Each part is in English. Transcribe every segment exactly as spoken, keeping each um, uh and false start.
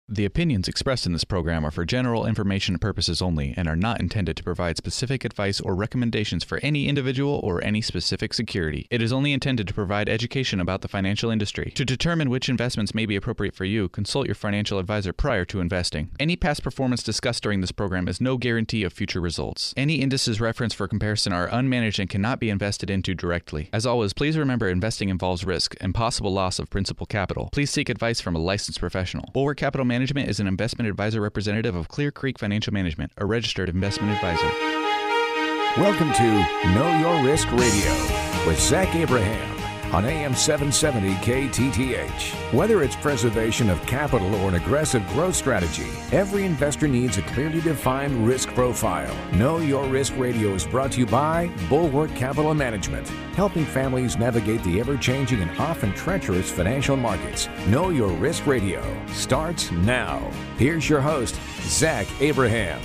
The opinions expressed in this program are for general information purposes only and are not intended to provide specific advice or recommendations for any individual or any specific security. It is only intended to provide education about the financial industry. To determine which investments may be appropriate for you, consult your financial advisor prior to investing. Any past performance discussed during this program is no guarantee of future results. Any indices referenced for comparison are unmanaged and cannot be invested into directly. As always, please remember investing involves risk and possible loss of principal capital. Please seek advice from a licensed professional. Bulwark Capital Management is an investment advisor representative of Clear Creek Financial Management, a registered investment advisor. Welcome to Know Your Risk Radio with Zach Abraham on A M seven seventy K T T H. Whether it's preservation of capital or an aggressive growth strategy, every investor needs a clearly defined risk profile. Know Your Risk Radio is brought to you by Bulwark Capital Management, helping families navigate the ever-changing and often treacherous financial markets. Know Your Risk Radio starts now. Here's your host, Zach Abraham.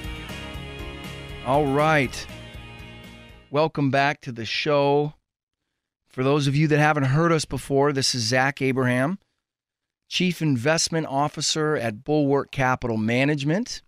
All right. Welcome back to the show. For those of you that haven't heard us before, this is Zach Abraham, Chief Investment Officer at Bulwark Capital Management.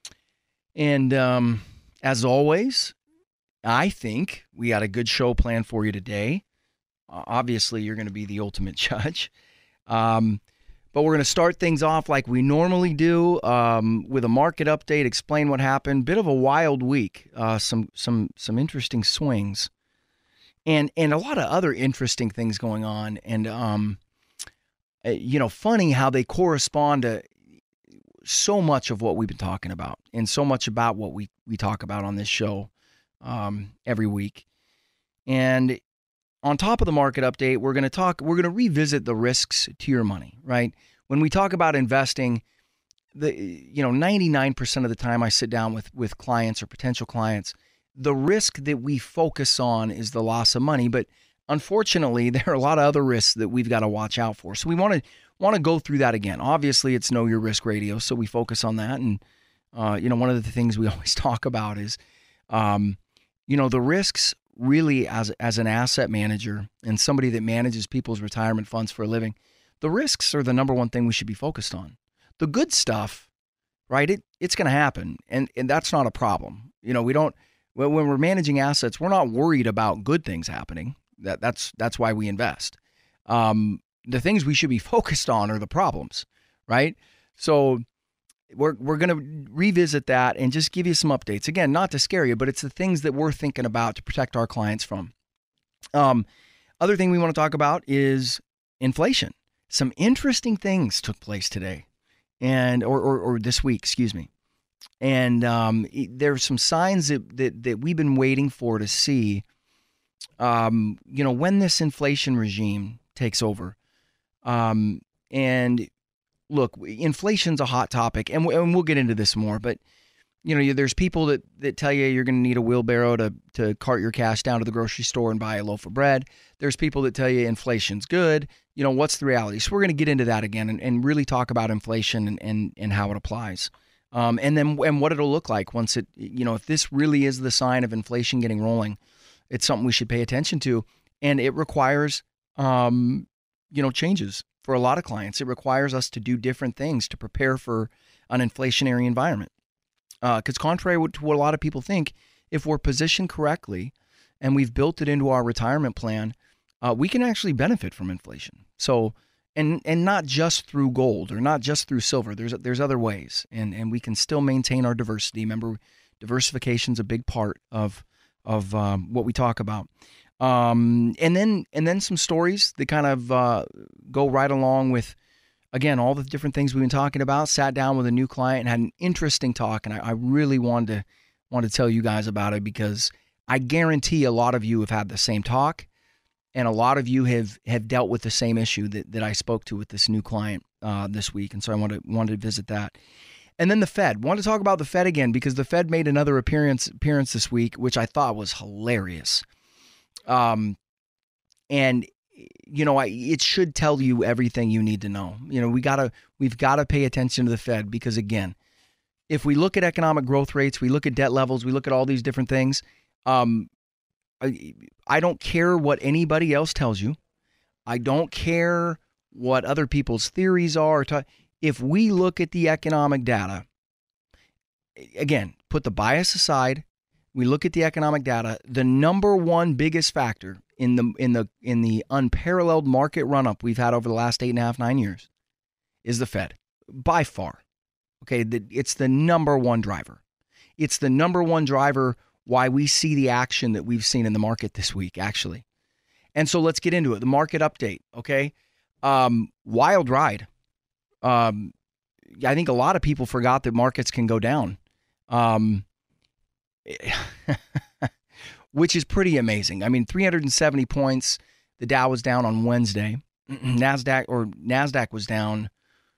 And um, as always, I think we got a good show planned for you today. Uh, obviously, you're going to be the ultimate judge. Um, but we're going to start things off like we normally do um, with a market update, explain what happened. Bit of a wild week, uh, some some some interesting swings. And and a lot of other interesting things going on. And, um, you know, funny how they correspond to so much of what we've been talking about and so much about what we, we talk about on this show um, every week. And on top of the market update, we're going to talk, we're going to revisit the risks to your money, right? When we talk about investing, the you know, ninety-nine percent of the time I sit down with with clients or potential clients, the risk that we focus on is the loss of money, but unfortunately, there are a lot of other risks that we've got to watch out for. So we want to want to go through that again. Obviously, it's Know Your Risk Radio, so we focus on that. And uh, you know, one of the things we always talk about is, um, you know, the risks really as as an asset manager and somebody that manages people's retirement funds for a living. The risks are the number one thing we should be focused on. The good stuff, right? It it's going to happen, and and that's not a problem. You know, we don't. When we're managing assets, we're not worried about good things happening. That that's that's why we invest. Um, the things we should be focused on are the problems, right? So we're we're going to revisit that and just give you some updates. Again, not to scare you, but it's the things that we're thinking about to protect our clients from. Um, other thing we want to talk about is inflation. Some interesting things took place today, and or or, or this week, excuse me. And um, there's some signs that, that that we've been waiting for to see, um, you know, when this inflation regime takes over. Um, and look, inflation's a hot topic, and, and we'll get into this more. But you know, there's people that, that tell you you're going to need a wheelbarrow to to cart your cash down to the grocery store and buy a loaf of bread. There's people that tell you inflation's good. You know, what's the reality? So we're going to get into that again and, and really talk about inflation and, and, and how it applies. Um, and then and what it'll look like once it, you know, if this really is the sign of inflation getting rolling, it's something we should pay attention to. And it requires, um, you know, changes for a lot of clients. It requires us to do different things to prepare for an inflationary environment. Because uh, contrary to what a lot of people think, if we're positioned correctly and we've built it into our retirement plan, uh, we can actually benefit from inflation. So And and not just through gold or not just through silver. There's there's other ways, and and we can still maintain our diversity. Remember, diversification is a big part of of um, what we talk about. Um, and then and then some stories that kind of uh, go right along with, again, all the different things we've been talking about. Sat down with a new client and had an interesting talk, and I, I really wanted to wanted to tell you guys about it because I guarantee a lot of you have had the same talk. And a lot of you have, have dealt with the same issue that, that I spoke to with this new client uh, this week. And so I wanted, wanted to visit that. And then the Fed. Want to talk about the Fed again because the Fed made another appearance appearance this week, which I thought was hilarious. Um, and, you know, I, it should tell you everything you need to know. You know, we gotta, we've got to pay attention to the Fed because, again, if we look at economic growth rates, we look at debt levels, we look at all these different things, um, I, I don't care what anybody else tells you. I don't care what other people's theories are. if we look at the economic data, again, put the bias aside, we look at the economic data, the number one biggest factor in the in the in the unparalleled market run-up we've had over the last eight and a half, nine years is the Fed, by far. Okay, the, it's the number one driver. It's the number one driver why we see the action that we've seen in the market this week, actually. And so let's get into it. The market update, okay? Um, wild ride. Um, I think a lot of people forgot that markets can go down, um, which is pretty amazing. I mean, three hundred seventy points. The Dow was down on Wednesday. NASDAQ or NASDAQ was down.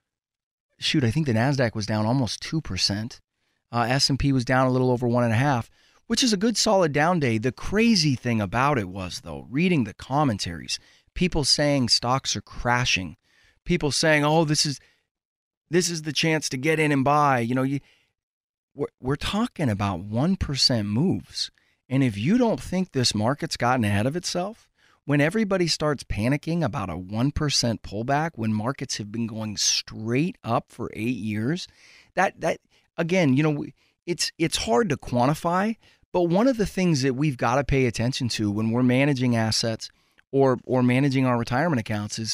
Shoot, I think the NASDAQ was down almost two percent. Uh, S and P was down a little over one and a half, which is a good solid down day. The crazy thing about it was, though, reading the commentaries, people saying stocks are crashing, people saying, "Oh, this is this is the chance to get in and buy." You know, you we're, we're talking about one percent moves, and if you don't think this market's gotten ahead of itself, when everybody starts panicking about a one percent pullback, when markets have been going straight up for eight years, that that again, you know, it's it's hard to quantify. But one of the things that we've got to pay attention to when we're managing assets or or managing our retirement accounts is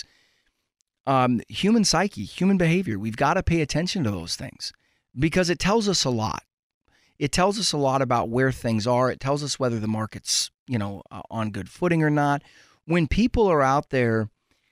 um, human psyche, human behavior. We've got to pay attention to those things because it tells us a lot. It tells us a lot about where things are. It tells us whether the market's, you know, uh, on good footing or not. When people are out there,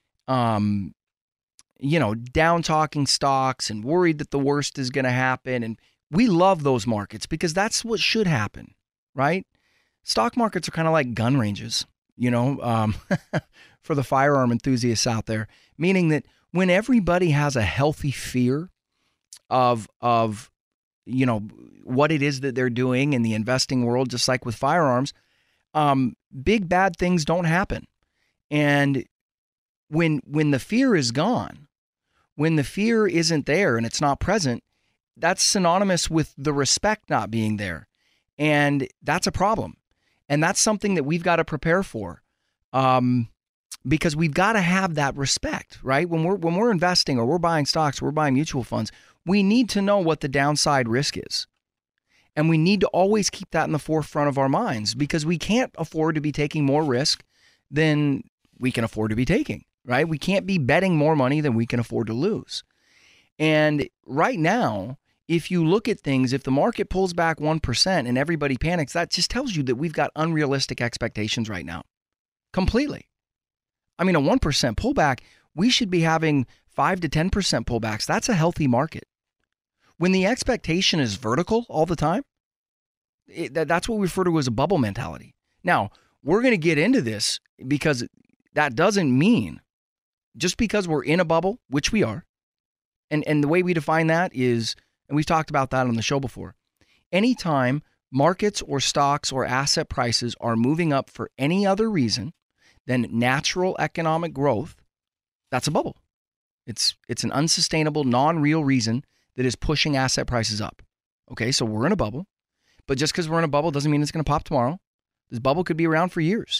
um, you know, down talking stocks and worried that the worst is going to happen, and we love those markets because that's what should happen. Right? Stock markets are kind of like gun ranges, you know, um, for the firearm enthusiasts out there, meaning that when everybody has a healthy fear of, of, you know, what it is that they're doing in the investing world, just like with firearms, um, big bad things don't happen. And when, when the fear is gone, when the fear isn't there and it's not present, that's synonymous with the respect not being there. And that's a problem. And that's something that we've got to prepare for um, because we've got to have that respect, right? When we're when we're investing or we're buying stocks, or we're buying mutual funds, we need to know what the downside risk is. And we need to always keep that in the forefront of our minds because we can't afford to be taking more risk than we can afford to be taking, right? We can't be betting more money than we can afford to lose. And right now, if you look at things, if the market pulls back one percent and everybody panics, that just tells you that we've got unrealistic expectations right now. Completely. I mean, a one percent pullback, we should be having five to ten percent pullbacks. That's a healthy market. When the expectation is vertical all the time, it, that, that's what we refer to as a bubble mentality. Now, we're going to get into this because that doesn't mean just because we're in a bubble, which we are, and, and the way we define that is, and we've talked about that on the show before. Anytime markets or stocks or asset prices are moving up for any other reason than natural economic growth, that's a bubble. It's it's an unsustainable, non-real reason that is pushing asset prices up. Okay, so we're in a bubble, but just because we're in a bubble doesn't mean it's going to pop tomorrow. This bubble could be around for years.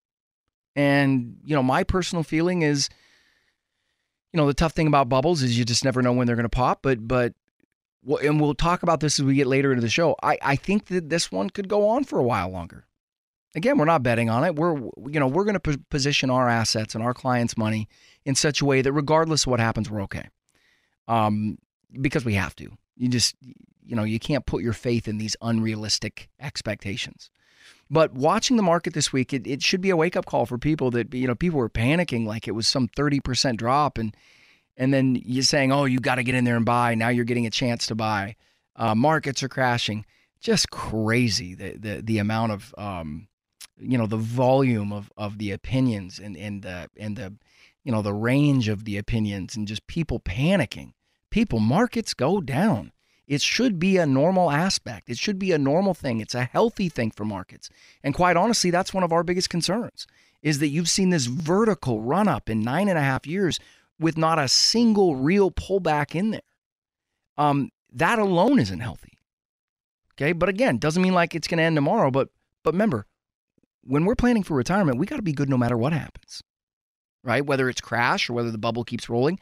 And, you know, my personal feeling is, you know, the tough thing about bubbles is you just never know when they're going to pop, but but and we'll talk about this as we get later into the show. I, I think that this one could go on for a while longer. Again, we're not betting on it. We're, you know, we're going to position our assets and our clients' money in such a way that regardless of what happens, we're okay. Um, because we have to. You just, you know, you can't put your faith in these unrealistic expectations. But watching the market this week, it, it should be a wake-up call for people that, you know, people were panicking like it was some thirty percent drop and And then you're saying, oh, you got to get in there and buy. Now you're getting a chance to buy. Uh, markets are crashing. Just crazy, the the, the amount of, um, you know, the volume of, of the opinions and, and, the, and the, you know, the range of the opinions and just people panicking. People, markets go down. It should be a normal aspect. It should be a normal thing. It's a healthy thing for markets. And quite honestly, that's one of our biggest concerns is that you've seen this vertical run up in nine and a half years with not a single real pullback in there. Um, that alone isn't healthy. Okay, but again, doesn't mean like it's going to end tomorrow. But but remember, when we're planning for retirement, we got to be good no matter what happens, right? Whether it's crash or whether the bubble keeps rolling,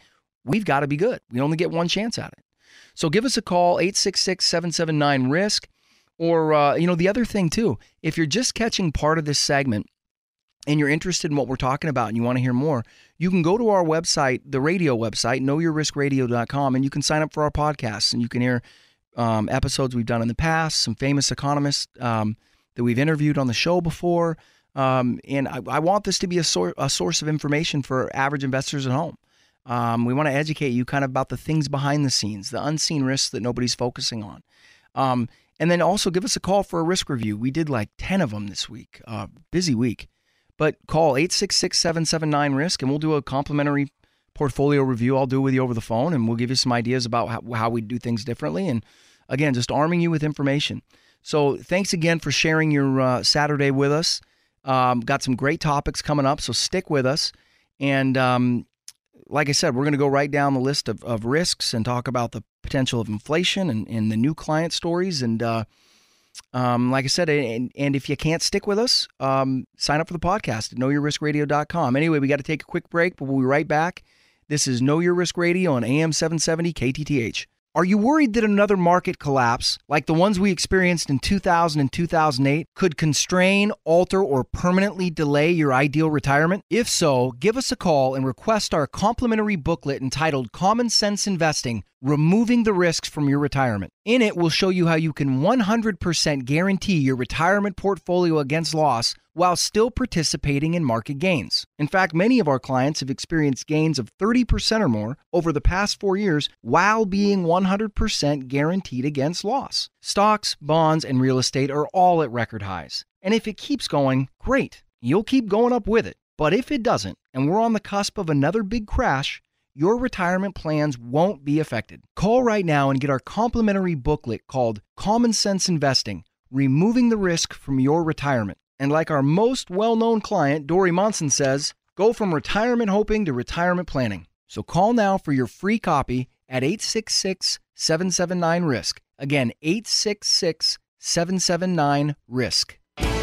we've got to be good. We only get one chance at it. So give us a call, eight six six, seven seven nine, risk. Or, uh, you know, the other thing too, if you're just catching part of this segment and you're interested in what we're talking about and you want to hear more, you can go to our website, the radio website, know your risk radio dot com, and you can sign up for our podcasts and you can hear um, episodes we've done in the past, some famous economists um, that we've interviewed on the show before. Um, and I, I want this to be a, sor- a source of information for average investors at home. Um, we want to educate you kind of about the things behind the scenes, the unseen risks that nobody's focusing on. Um, and then also give us a call for a risk review. We did like ten of them this week, uh, busy week. But call eight six six, seven seven nine, risk and we'll do a complimentary portfolio review. I'll do it with you over the phone and we'll give you some ideas about how, how we do things differently. And again, just arming you with information. So thanks again for sharing your uh, Saturday with us. Um, got some great topics coming up, so stick with us. And um, like I said, we're going to go right down the list of, of risks and talk about the potential of inflation and, and the new client stories. And uh, um, like I said, and, and if you can't stick with us, um, sign up for the podcast at know your risk radio dot com. Anyway, we got to take a quick break, but we'll be right back. This is Know Your Risk Radio on A M seven seventy K T T H. Are you worried that another market collapse, like the ones we experienced in two thousand and two thousand eight, could constrain, alter, or permanently delay your ideal retirement? If so, give us a call and request our complimentary booklet entitled Common Sense Investing, Removing the Risks from Your Retirement. In it, we'll show you how you can one hundred percent guarantee your retirement portfolio against loss while still participating in market gains. In fact, many of our clients have experienced gains of thirty percent or more over the past four years while being one hundred percent guaranteed against loss. Stocks, bonds, and real estate are all at record highs. And if it keeps going, great. You'll keep going up with it. But if it doesn't, and we're on the cusp of another big crash, your retirement plans won't be affected. Call right now and get our complimentary booklet called Common Sense Investing, Removing the Risk from Your Retirement. And like our most well-known client, Dory Monson says, go from retirement hoping to retirement planning. So call now for your free copy at eight six six, seven seven nine, risk. Again, eight six six, seven seven nine, risk.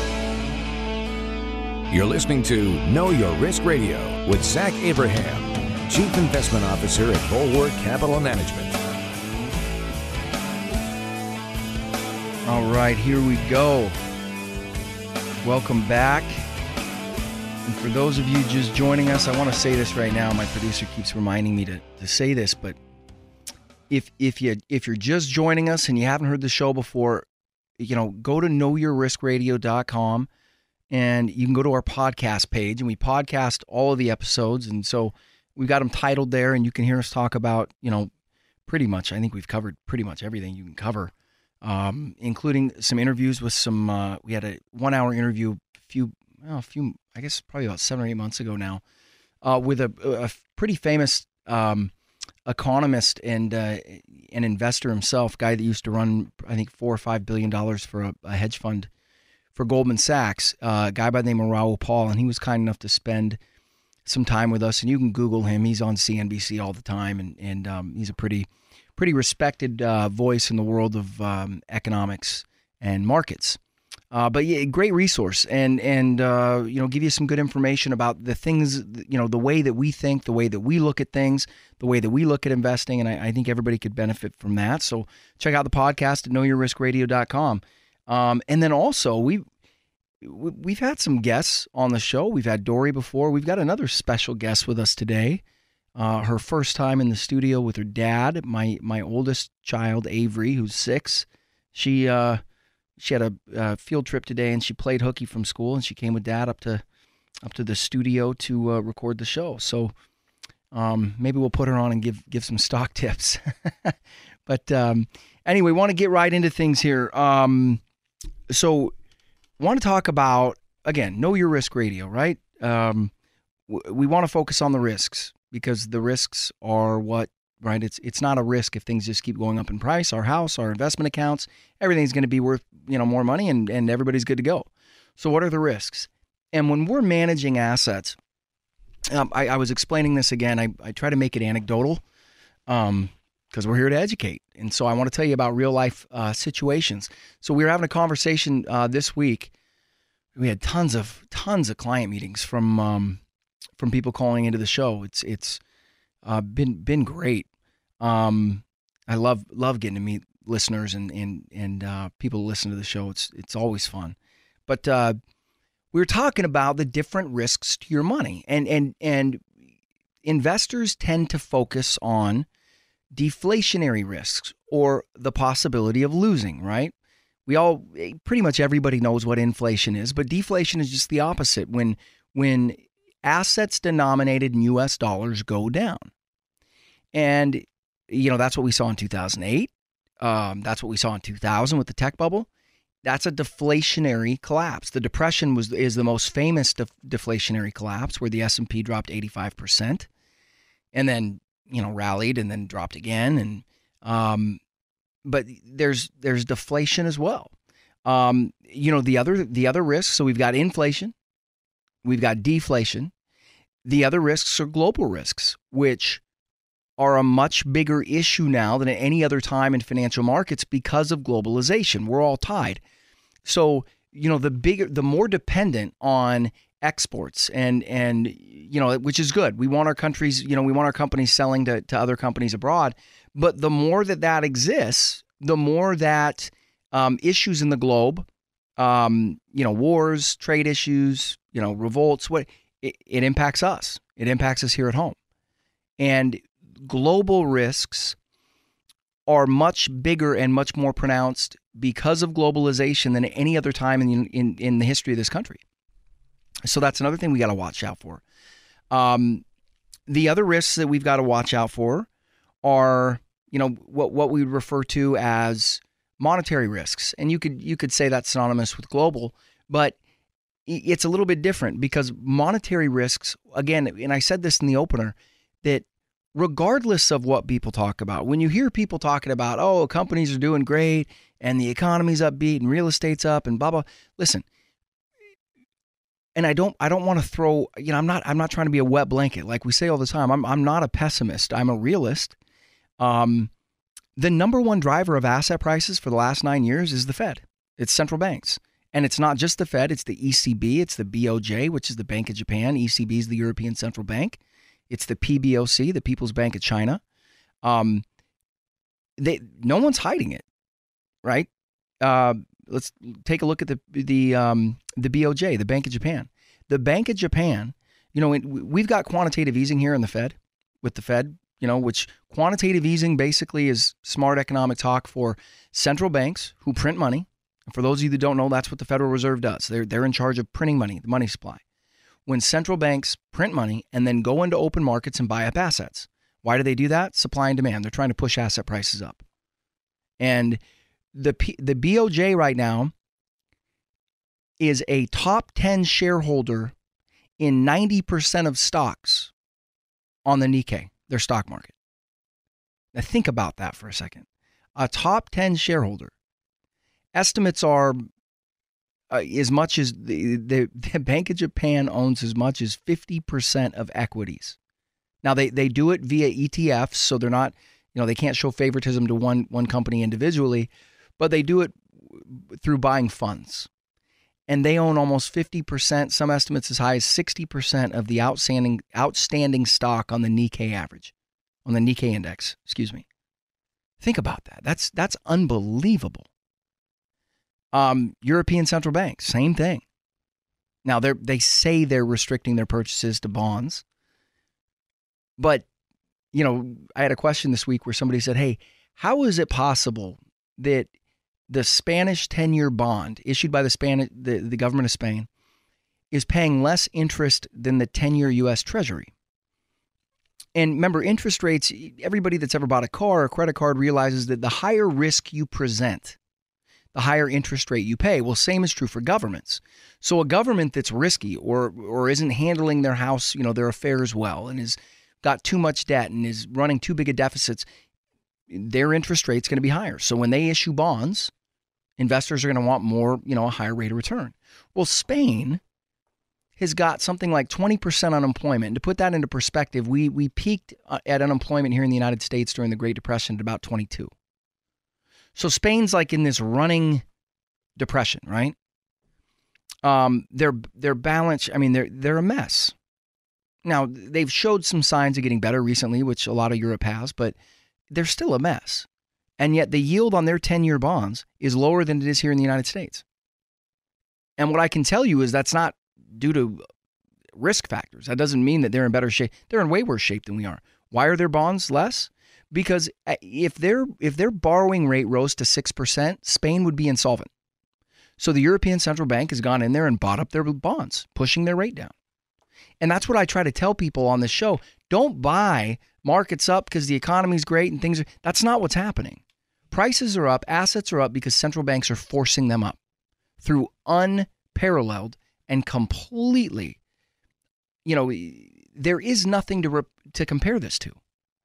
You're listening to Know Your Risk Radio with Zach Abraham, Chief Investment Officer at Bulwark Capital Management. All right, here we go. Welcome back. And for those of you just joining us, I want to say this right now. My producer keeps reminding me to, to say this, but if if you if you're just joining us and you haven't heard the show before, you know, go to know your risk radio dot com and you can go to our podcast page, and we podcast all of the episodes, and so we've got them titled there, and you can hear us talk about, you know, pretty much, I think we've covered pretty much everything you can cover. Um, including some interviews with some, uh, we had a one hour interview a few, well, a few, I guess probably about seven or eight months ago now, uh, with a, a pretty famous, um, economist and, uh, an investor himself, guy that used to run, I think four or five billion dollars for a, a hedge fund for Goldman Sachs, uh, a guy by the name of Raoul Pal. And he was kind enough to spend some time with us, and you can Google him. He's on C N B C all the time. And, and, um, he's a pretty, pretty respected uh, voice in the world of um, economics and markets. Uh, but yeah, great resource, and and uh, you know, give you some good information about the things, you know, the way that we think, the way that we look at things, the way that we look at investing, and I, I think everybody could benefit from that. So check out the podcast at know your risk radio dot com. Um, and then also we we've had some guests on the show. We've had Dory before. We've got another special guest with us today. Uh, her first time in the studio with her dad, my my oldest child, Avery, who's six. She uh, she had a uh, field trip today, and she played hooky from school, and she came with Dad up to up to the studio to uh, record the show. So um, maybe we'll put her on and give give some stock tips. But um, anyway, want to get right into things here. Um, so want to talk about, again, Know Your Risk Radio, right? Um, w- we want to focus on the risks, because the risks are what, right? It's it's not a risk if things just keep going up in price. Our house, our investment accounts, everything's going to be worth, you know, more money, and, and everybody's good to go. So what are the risks? And when we're managing assets, um, I, I was explaining this again. I, I try to make it anecdotal um, because we're here to educate. And so I want to tell you about real life uh, situations. So we were having a conversation uh, this week. We had tons of tons of client meetings from um, from people calling into the show. It's it's Uh, been been great. Um, I love love getting to meet listeners and and and uh, people who listen to the show. It's it's always fun. But uh, we were talking about the different risks to your money, and and and investors tend to focus on deflationary risks or the possibility of losing. Right? We all pretty much everybody knows what inflation is, but deflation is just the opposite. When when assets denominated in U S dollars go down, and you know that's what we saw in two thousand eight. Um, that's what we saw in two thousand with the tech bubble. That's a deflationary collapse. The Depression was is the most famous def- deflationary collapse, where the S and P dropped eighty-five percent, and then you know rallied and then dropped again. And um, but there's there's deflation as well. Um, you know the other the other risks. So we've got inflation, we've got deflation. The other risks are global risks, which are a much bigger issue now than at any other time in financial markets because of globalization. We're all tied. So, you know, the bigger, the more dependent on exports and, and, you know, which is good. We want our countries, you know, we want our companies selling to, to other companies abroad. But the more that that exists, the more that um, issues in the globe, um, you know, wars, trade issues, you know, revolts, what it, it impacts us. It impacts us here at home. And global risks are much bigger and much more pronounced because of globalization than at any other time in, in, in the history of this country. So that's another thing we got to watch out for. Um, the other risks that we've got to watch out for are, you know, what what we refer to as monetary risks. And you could you could say that's synonymous with global, but it's a little bit different because monetary risks, again, and I said this in the opener, that regardless of what people talk about, when you hear people talking about, oh, companies are doing great and the economy's upbeat and real estate's up and blah, blah, listen, and I don't, I don't want to throw, you know, I'm not, I'm not trying to be a wet blanket. Like we say all the time, I'm, I'm not a pessimist. I'm a realist. Um, the number one driver of asset prices for the last nine years is the Fed. It's central banks. And it's not just the Fed, it's the E C B, it's the B O J, which is the Bank of Japan. E C B is the European Central Bank. It's the P B O C, the People's Bank of China. Um, they, no one's hiding it, right? Uh, let's take a look at the the um, the B O J, the Bank of Japan. The Bank of Japan, you know, we've got quantitative easing here in the Fed, with the Fed, you know, which quantitative easing basically is smart economic talk for central banks who print money. And for those of you that don't know, that's what the Federal Reserve does. They're they're in charge of printing money, the money supply. When central banks print money and then go into open markets and buy up assets. Why do they do that? Supply and demand. They're trying to push asset prices up. And the P, the B O J right now is a top ten shareholder in ninety percent of stocks on the Nikkei, their stock market. Now think about that for a second. A top ten shareholder. Estimates are Uh, as much as the, the, the Bank of Japan owns as much as fifty percent of equities. Now, they, they do it via E T Fs, so they're not, you know, they can't show favoritism to one, one company individually, but they do it through buying funds. And they own almost fifty percent, some estimates as high as sixty percent of the outstanding outstanding stock on the Nikkei average, on the Nikkei index, excuse me. Think about that. That's that's unbelievable. Um, European central banks, same thing. Now, they they say they're restricting their purchases to bonds. But, you know, I had a question this week where somebody said, hey, how is it possible that the Spanish ten-year bond issued by the, Spanish, the, the government of Spain is paying less interest than the ten-year U S Treasury? And remember, interest rates, everybody that's ever bought a car or a credit card realizes that the higher risk you present, the higher interest rate you pay. Well, same is true for governments. So a government that's risky or or isn't handling their house, you know, their affairs well and has got too much debt and is running too big a deficits, their interest rate's going to be higher. So when they issue bonds, investors are going to want more, you know, a higher rate of return. Well, Spain has got something like twenty percent unemployment. And to put that into perspective, we we peaked at unemployment here in the United States during the Great Depression at about twenty-two. So Spain's like in this running depression, right? Um, their their balance, I mean, they're they're a mess. Now, they've showed some signs of getting better recently, which a lot of Europe has, but they're still a mess. And yet the yield on their ten-year bonds is lower than it is here in the United States. And what I can tell you is that's not due to risk factors. That doesn't mean that they're in better shape. They're in way worse shape than we are. Why are their bonds less? Because if their if their borrowing rate rose to six percent, Spain would be insolvent. So the European Central Bank has gone in there and bought up their bonds, pushing their rate down. And that's what I try to tell people on this show. Don't buy markets up because the economy's great and things are, that's not what's happening. Prices are up, assets are up because central banks are forcing them up through unparalleled and completely, you know, there is nothing to, re- to compare this to.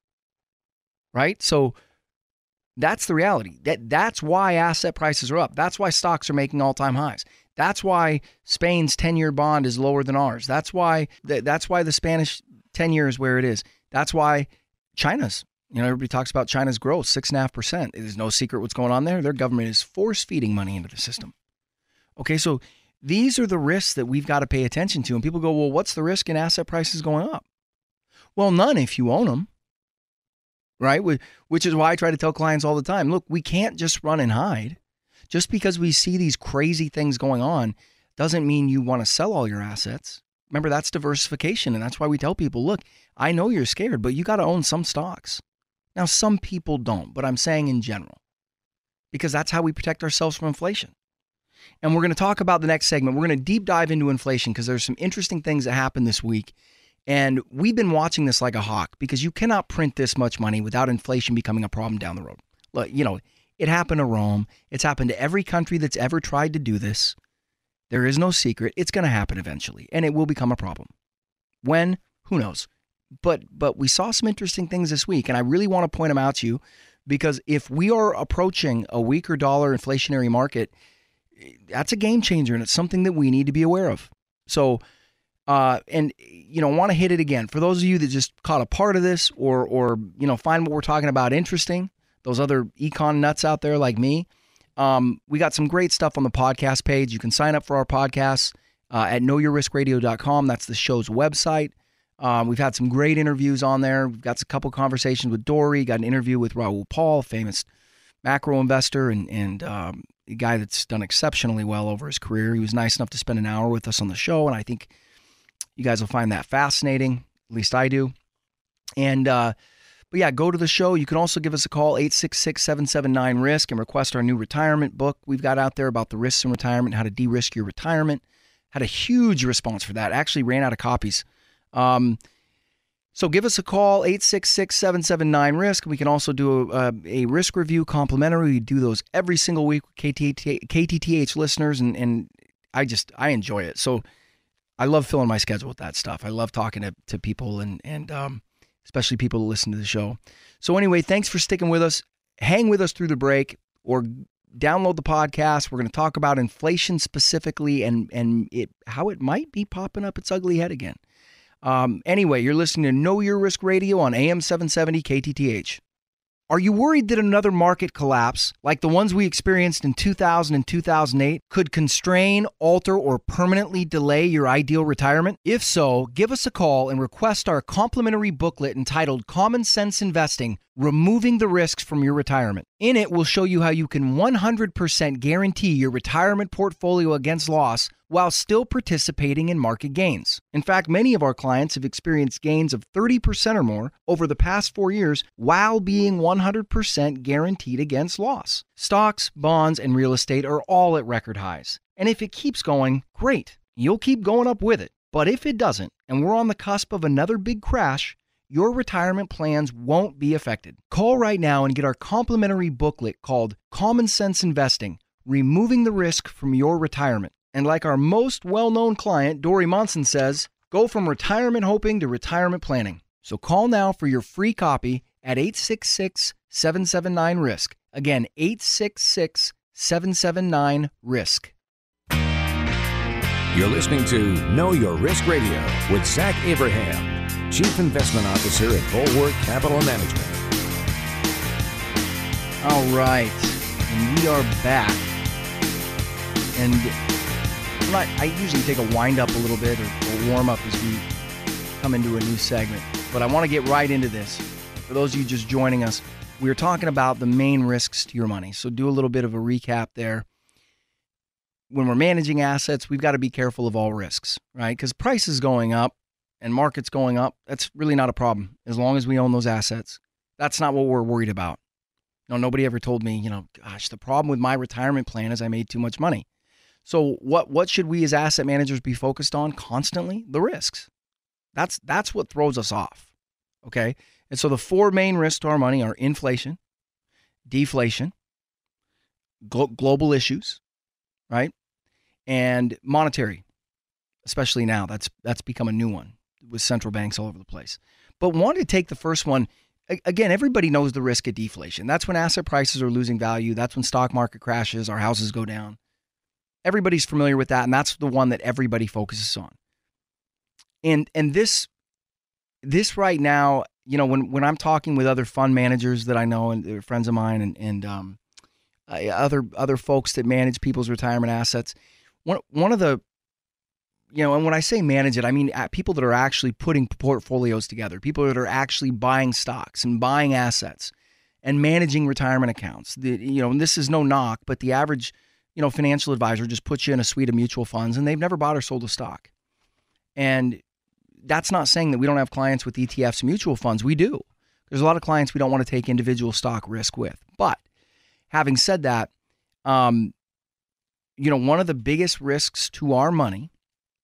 Right? So that's the reality. That That's why asset prices are up. That's why stocks are making all-time highs. That's why Spain's ten-year bond is lower than ours. That's why that's why the Spanish ten-year is where it is. That's why China's, you know, everybody talks about China's growth, six point five percent. There's no secret what's going on there. Their government is force-feeding money into the system. Okay, so these are the risks that we've got to pay attention to. And people go, well, what's the risk in asset prices going up? Well, none if you own them. Right? Which is why I try to tell clients all the time, look, we can't just run and hide. Just because we see these crazy things going on doesn't mean you want to sell all your assets. Remember, that's diversification. And that's why we tell people, look, I know you're scared, but you got to own some stocks. Now, some people don't, but I'm saying in general, because that's how we protect ourselves from inflation. And we're going to talk about the next segment. We're going to deep dive into inflation because there's some interesting things that happened this week. And we've been watching this like a hawk because you cannot print this much money without inflation becoming a problem down the road. Look, you know, it happened to Rome. It's happened to every country that's ever tried to do this. There is no secret. It's going to happen eventually, and it will become a problem. When? Who knows? But but we saw some interesting things this week, and I really want to point them out to you because if we are approaching a weaker dollar inflationary market, that's a game changer, and it's something that we need to be aware of. So, uh, and you know, want to hit it again for those of you that just caught a part of this, or or you know, find what we're talking about interesting. Those other econ nuts out there like me. Um, we got some great stuff on the podcast page. You can sign up for our podcasts uh, at know your risk radio dot com. That's the show's website. Um, we've had some great interviews on there. We've got a couple conversations with Dory. Got an interview with Raul Paul, famous macro investor and, and um, a guy that's done exceptionally well over his career. He was nice enough to spend an hour with us on the show, and I think you guys will find that fascinating. At least I do. And uh But yeah, go to the show. You can also give us a call, eight six six, seven seven nine, risk, and request our new retirement book we've got out there about the risks in retirement, how to de-risk your retirement. Had a huge response for that. Actually ran out of copies. Um, so give us a call, eight six six, seven seven nine, risk. We can also do a, a risk review complimentary. We do those every single week with K T T H listeners, and, and I just, I enjoy it. So I love filling my schedule with that stuff. I love talking to, to people and, and, um, especially people who listen to the show. So anyway, thanks for sticking with us. Hang with us through the break or download the podcast. We're going to talk about inflation specifically and, and it how it might be popping up its ugly head again. Um, anyway, you're listening to Know Your Risk Radio on A M seven seventy K T T H. Are you worried that another market collapse, like the ones we experienced in two thousand and two thousand eight, could constrain, alter, or permanently delay your ideal retirement? If so, give us a call and request our complimentary booklet entitled Common Sense Investing, Removing the Risks from Your Retirement. In it, we'll show you how you can one hundred percent guarantee your retirement portfolio against loss while still participating in market gains. In fact, many of our clients have experienced gains of thirty percent or more over the past four years while being one hundred percent guaranteed against loss. Stocks, bonds, and real estate are all at record highs. And if it keeps going, great. You'll keep going up with it. But if it doesn't, and we're on the cusp of another big crash, your retirement plans won't be affected. Call right now and get our complimentary booklet called Common Sense Investing, Removing the Risk from Your Retirement. And like our most well-known client, Dory Monson says, go from retirement hoping to retirement planning. So call now for your free copy at eight six six, seven seven nine, risk. Again, eight six six, seven seven nine, risk. You're listening to Know Your Risk Radio with Zach Abraham, Chief Investment Officer at Bulwark Capital Management. All right, and we are back. And I'm not, I usually take a wind up a little bit or, or warm up as we come into a new segment. But I want to get right into this. For those of you just joining us, we were talking about the main risks to your money. So do a little bit of a recap there. When we're managing assets, we've got to be careful of all risks, right? Because prices going up and markets going up, that's really not a problem as long as we own those assets. That's not what we're worried about. No, nobody ever told me, you know, gosh, the problem with my retirement plan is I made too much money. So what what should we as asset managers be focused on constantly? The risks. That's that's what throws us off, okay? And so the four main risks to our money are inflation, deflation, glo- global issues, right? And monetary, especially now. That's that's become a new one with central banks all over the place. But wanted to take the first one. Again, everybody knows the risk of deflation. That's when asset prices are losing value. That's when stock market crashes, our houses go down. Everybody's familiar with that, and that's the one that everybody focuses on. And and this this right now, you know, when, when I'm talking with other fund managers that I know and they're friends of mine and and um, uh, other other folks that manage people's retirement assets, one one of the You know, and when I say manage it, I mean people that are actually putting portfolios together, people that are actually buying stocks and buying assets and managing retirement accounts. The, you know, and this is no knock, but the average, you know, financial advisor just puts you in a suite of mutual funds and they've never bought or sold a stock. And that's not saying that we don't have clients with E T Fs and mutual funds. We do. There's a lot of clients we don't want to take individual stock risk with. But having said that, um, you know, one of the biggest risks to our money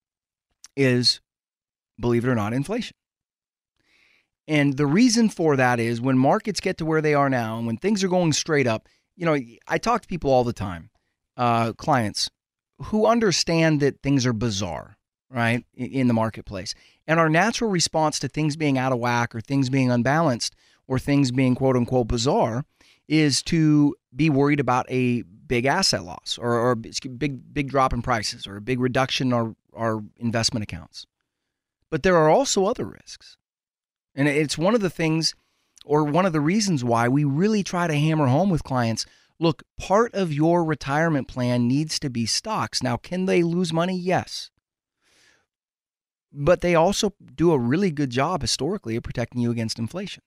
is, believe it or not, inflation. And the reason for that is when markets get to where they are now and when things are going straight up, you know, I talk to people all the time, uh, clients who understand that things are bizarre, right, in the marketplace. And our natural response to things being out of whack or things being unbalanced or things being quote unquote bizarre is to be worried about a big asset loss or, or a big, big drop in prices or a big reduction in our, our investment accounts. But there are also other risks. And it's one of the things or one of the reasons why we really try to hammer home with clients, look, part of your retirement plan needs to be stocks. Now, can they lose money? Yes. But they also do a really good job historically of protecting you against inflation.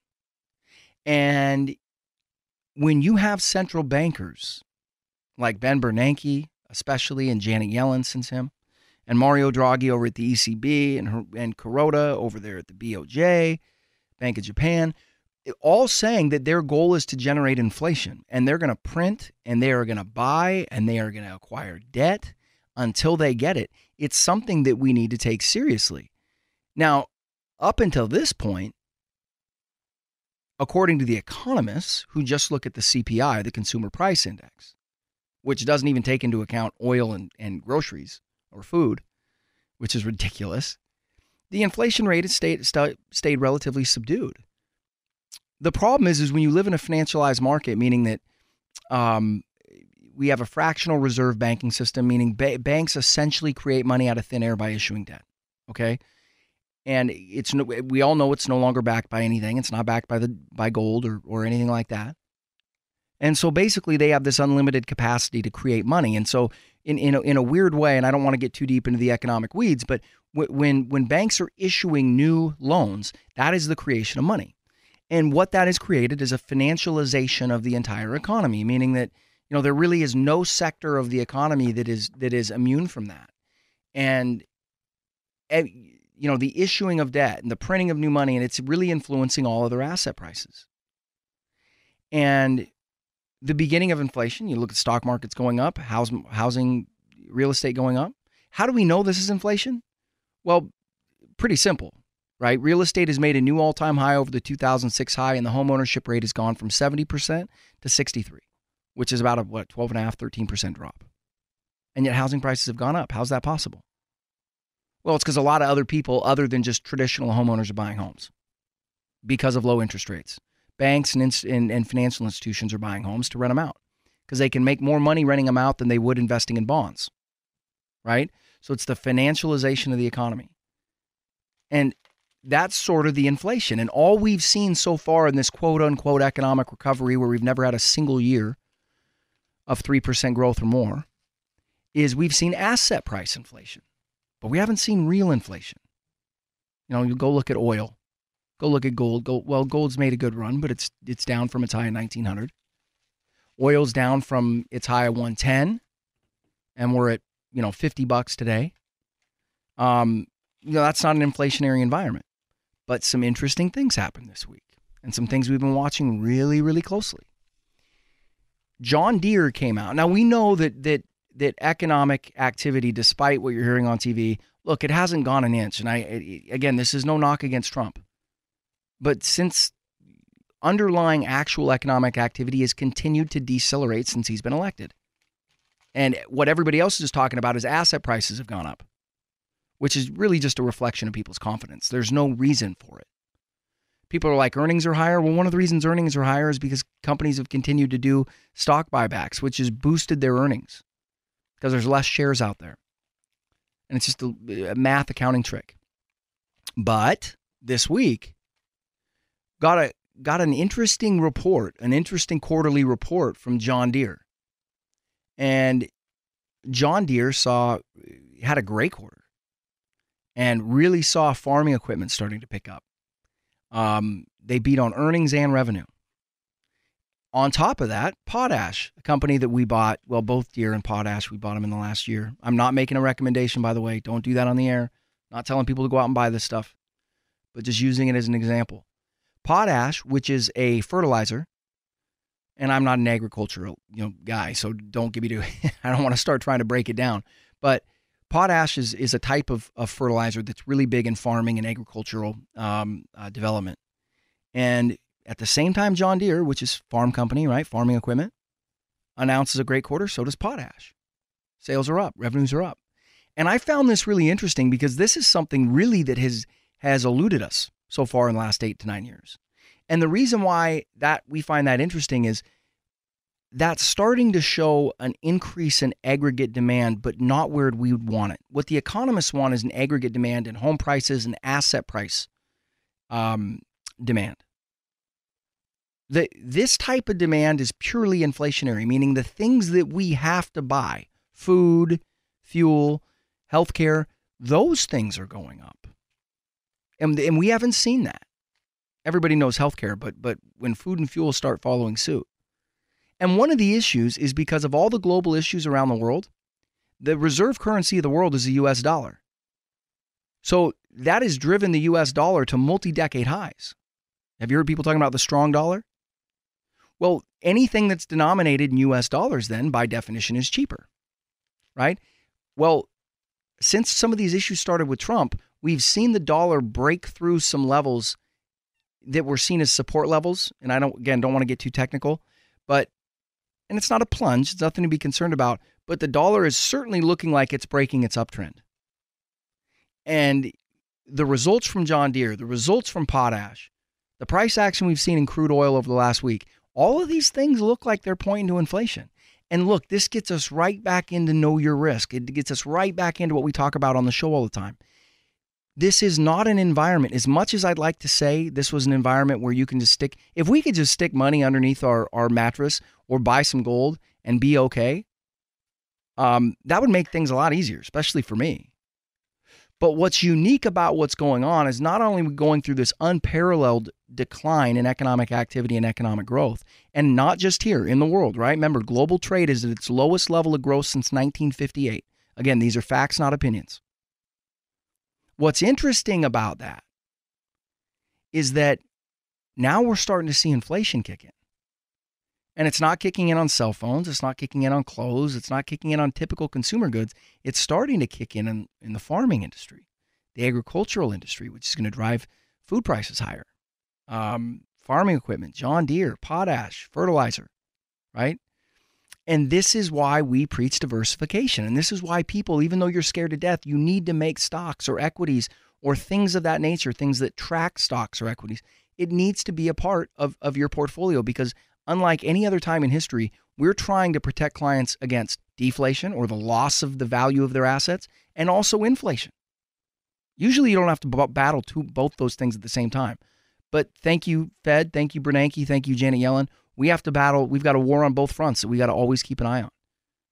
And when you have central bankers like Ben Bernanke, especially, and Janet Yellen since him, and Mario Draghi over at the E C B, and, and Kuroda over there at the B O J, Bank of Japan, all saying that their goal is to generate inflation. And they're going to print, and they are going to buy, and they are going to acquire debt until they get it. It's something that we need to take seriously. Now, up until this point, according to the economists who just look at the C P I, the Consumer Price Index, which doesn't even take into account oil and, and groceries or food, which is ridiculous, the inflation rate has stayed, st- stayed relatively subdued. The problem is, is when you live in a financialized market, meaning that um, we have a fractional reserve banking system, meaning ba- banks essentially create money out of thin air by issuing debt, okay? And it's no, we all know it's no longer backed by anything. It's not backed by the by gold or, or anything like that. And so basically they have this unlimited capacity to create money. And so in in a, in a weird way, and I don't want to get too deep into the economic weeds, but w- when when banks are issuing new loans, that is the creation of money. And what that has created is a financialization of the entire economy, meaning that, you know, there really is no sector of the economy that is that is immune from that. And you know, the issuing of debt and the printing of new money, and it's really influencing all other asset prices. And the beginning of inflation, you look at stock markets going up, house, housing, real estate going up. How do we know this is inflation? Well, pretty simple, right? Real estate has made a new all-time high over the two thousand six high, and the home ownership rate has gone from seventy percent to sixty-three, which is about a, what, twelve and a half, thirteen percent drop. And yet housing prices have gone up. How's that possible? Well, it's because a lot of other people other than just traditional homeowners are buying homes because of low interest rates. Banks and, ins- and, and financial institutions are buying homes to rent them out because they can make more money renting them out than they would investing in bonds, right? So it's the financialization of the economy. And that's sort of the inflation. And all we've seen so far in this quote-unquote economic recovery where we've never had a single year of three percent growth or more is we've seen asset price inflation. But we haven't seen real inflation. You know, you go look at oil. Go look at gold. Go, well, gold's made a good run, but it's it's down from its high in nineteen hundred. Oil's down from its high of one ten, and we're at, you know, fifty bucks today. Um, you know, that's not an inflationary environment. But some interesting things happened this week, and some things we've been watching really, really closely. John Deere came out. Now, we know that that that economic activity, despite what you're hearing on T V, look, it hasn't gone an inch. And I, again, this is no knock against Trump. But since underlying actual economic activity has continued to decelerate since he's been elected. And what everybody else is talking about is asset prices have gone up, which is really just a reflection of people's confidence. There's no reason for it. People are like, earnings are higher. Well, one of the reasons earnings are higher is because companies have continued to do stock buybacks, which has boosted their earnings because there's less shares out there. And it's just a, a math accounting trick. But this week, got a got an interesting report, an interesting quarterly report from John Deere. And John Deere saw, had a great quarter and really saw farming equipment starting to pick up. Um, they beat on earnings and revenue. On top of that, Potash, a company that we bought, well, both Deere and Potash, we bought them in the last year. I'm not making a recommendation, by the way. Don't do that on the air. Not telling people to go out and buy this stuff, but just using it as an example. Potash, which is a fertilizer, and I'm not an agricultural, you know, guy, so don't get me to, I don't want to start trying to break it down, but potash is, is a type of, of fertilizer that's really big in farming and agricultural um, uh, development. And at the same time, John Deere, which is farm company, right, farming equipment, announces a great quarter, so does Potash. Sales are up, revenues are up. And I found this really interesting because this is something really that has has eluded us so far in the last eight to nine years. And the reason why that we find that interesting is that's starting to show an increase in aggregate demand, but not where we would want it. What the economists want is an aggregate demand in home prices and asset price um, demand. The, this type of demand is purely inflationary, meaning the things that we have to buy, food, fuel, healthcare, those things are going up. And, and we haven't seen that. Everybody knows healthcare, but but when food and fuel start following suit. And one of the issues is because of all the global issues around the world, the reserve currency of the world is the U S dollar. So that has driven the U S dollar to multi-decade highs. Have you heard people talking about the strong dollar? Well, anything that's denominated in U S dollars then, by definition, is cheaper, right? Well, since some of these issues started with Trump, we've seen the dollar break through some levels that were seen as support levels. And I don't, again, don't want to get too technical, but, and it's not a plunge, it's nothing to be concerned about, but the dollar is certainly looking like it's breaking its uptrend. And the results from John Deere, the results from Potash, the price action we've seen in crude oil over the last week, all of these things look like they're pointing to inflation. And look, this gets us right back into know your risk. It gets us right back into what we talk about on the show all the time. This is not an environment, as much as I'd like to say this was an environment where you can just stick, if we could just stick money underneath our, our mattress or buy some gold and be okay, um, that would make things a lot easier, especially for me. But what's unique about what's going on is not only are we going through this unparalleled decline in economic activity and economic growth, and not just here in the world, right? Remember, global trade is at its lowest level of growth since nineteen fifty-eight. Again, these are facts, not opinions. What's interesting about that is that now we're starting to see inflation kick in. And it's not kicking in on cell phones. It's not kicking in on clothes. It's not kicking in on typical consumer goods. It's starting to kick in in, in the farming industry, the agricultural industry, which is going to drive food prices higher. Um, farming equipment, John Deere, potash, fertilizer, right? And this is why we preach diversification. And this is why people, even though you're scared to death, you need to make stocks or equities or things of that nature, things that track stocks or equities. It needs to be a part of, of your portfolio because unlike any other time in history, we're trying to protect clients against deflation or the loss of the value of their assets and also inflation. Usually you don't have to b- battle two, both those things at the same time. But thank you, Fed. Thank you, Bernanke. Thank you, Janet Yellen. We have to battle. We've got a war on both fronts that we got to always keep an eye on.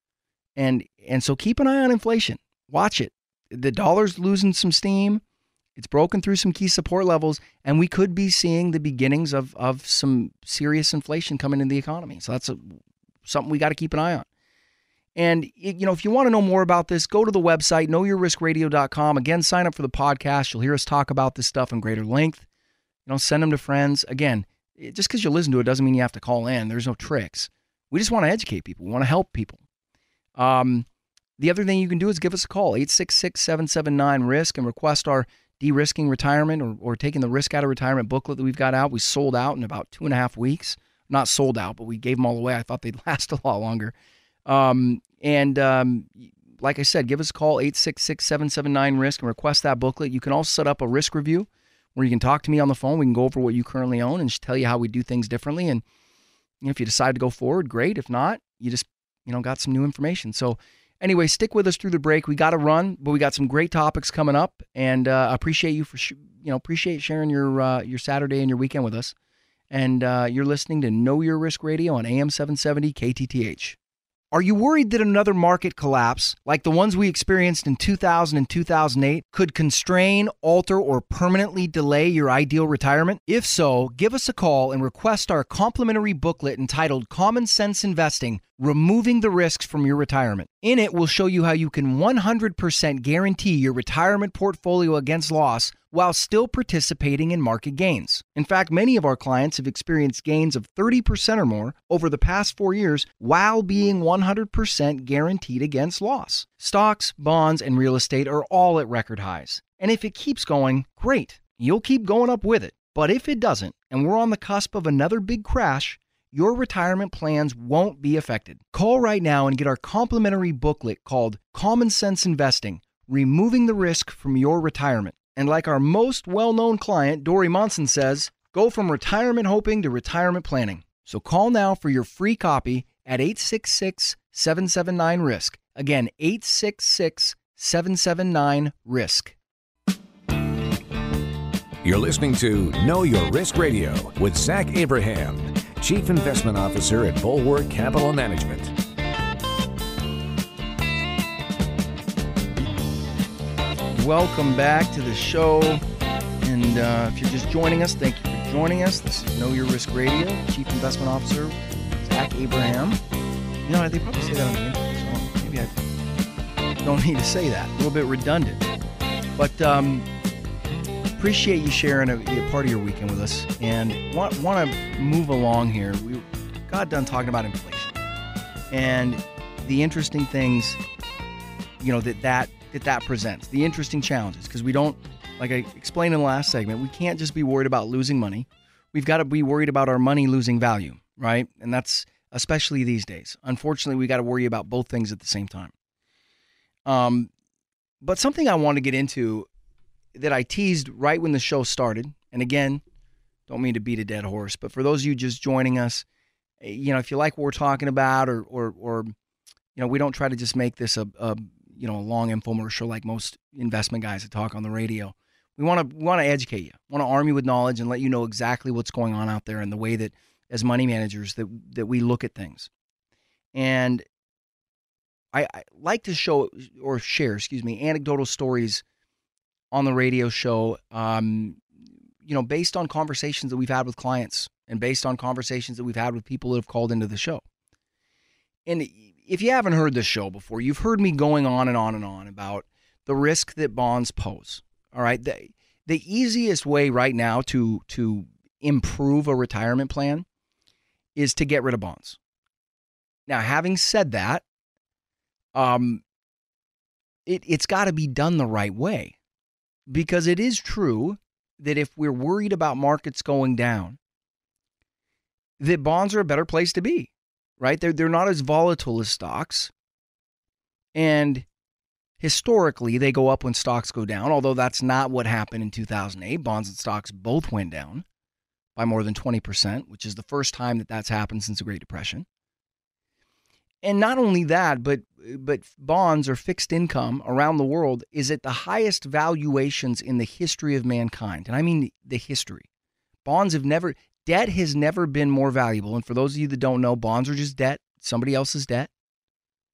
And and so keep an eye on inflation. Watch it. The dollar's losing some steam. It's broken through some key support levels, and we could be seeing the beginnings of, of some serious inflation coming in the economy. So that's a, something we got to keep an eye on. And, you know, if you want to know more about this, go to the website, know your risk radio dot com. Again, sign up for the podcast. You'll hear us talk about this stuff in greater length. You know, send them to friends. Again, just because you listen to it doesn't mean you have to call in. There's no tricks. We just want to educate people. We want to help people. Um, the other thing you can do is give us a call, eight six six, seven seven nine, risk, and request our De-Risking Retirement or, or Taking the Risk Out of Retirement booklet that we've got out. We sold out in about two and a half weeks. Not sold out, but we gave them all away. I thought they'd last a lot longer. Um, and um, like I said, give us a call, eight six six, seven seven nine, risk, and request that booklet. You can also set up a risk review where you can talk to me on the phone. We can go over what you currently own and just tell you how we do things differently. And you know, if you decide to go forward, great. If not, you just you know got some new information. So anyway, stick with us through the break. We got to run, but we got some great topics coming up, and uh, appreciate you for sh- you know appreciate sharing your uh, your Saturday and your weekend with us. And uh, you're listening to Know Your Risk Radio on A M seven seventy K T T H. Are you worried that another market collapse, like the ones we experienced in two thousand and two thousand eight, could constrain, alter, or permanently delay your ideal retirement? If so, give us a call and request our complimentary booklet entitled Common Sense Investing, Removing the Risks from Your Retirement. In it, we'll show you how you can one hundred percent guarantee your retirement portfolio against loss while still participating in market gains. In fact, many of our clients have experienced gains of thirty percent or more over the past four years while being one hundred percent guaranteed against loss. Stocks, bonds, and real estate are all at record highs. And if it keeps going, great. You'll keep going up with it. But if it doesn't, and we're on the cusp of another big crash, your retirement plans won't be affected. Call right now and get our complimentary booklet called Common Sense Investing, Removing the Risk from Your Retirement. And like our most well-known client, Dory Monson says, go from retirement hoping to retirement planning. So call now for your free copy at eight six six, seven seven nine, risk. Again, eight six six, seven seven nine, risk. You're listening to Know Your Risk Radio with Zach Abraham, Chief Investment Officer at Bulwark Capital Management. Welcome back to the show. And uh, if you're just joining us, thank you for joining us. This is Know Your Risk Radio, Chief Investment Officer Zach Abraham. You know, they probably say that on the intro, so maybe I don't need to say that. A little bit redundant. But um, appreciate you sharing a, a part of your weekend with us. And want, want to move along here. We got done talking about inflation and the interesting things, you know, that that that that presents, the interesting challenges, because we don't, like I explained in the last segment, we can't just be worried about losing money. We've got to be worried about our money losing value, right? And that's especially these days. Unfortunately, we got to worry about both things at the same time. Um, but something I want to get into that I teased right when the show started, and again, don't mean to beat a dead horse, but for those of you just joining us, you know, if you like what we're talking about, or or or you know, we don't try to just make this a, a you know, a long infomercial like most investment guys that talk on the radio. We want to we want to educate you, want to arm you with knowledge and let you know exactly what's going on out there and the way that as money managers that that we look at things. And I, I like to show or share, excuse me, anecdotal stories on the radio show, um, you know, based on conversations that we've had with clients and based on conversations that we've had with people that have called into the show. And if you haven't heard this show before, you've heard me going on and on and on about the risk that bonds pose. All right. The, the easiest way right now to, to improve a retirement plan is to get rid of bonds. Now, having said that, um, it, it's got to be done the right way, because it is true that if we're worried about markets going down, that bonds are a better place to be. Right? They're, they're not as volatile as stocks. And historically, they go up when stocks go down, although that's not what happened in two thousand eight. Bonds and stocks both went down by more than twenty percent, which is the first time that that's happened since the Great Depression. And not only that, but but bonds or fixed income around the world is at the highest valuations in the history of mankind. And I mean the history. Bonds have never... Debt has never been more valuable. And for those of you that don't know, bonds are just debt, somebody else's debt.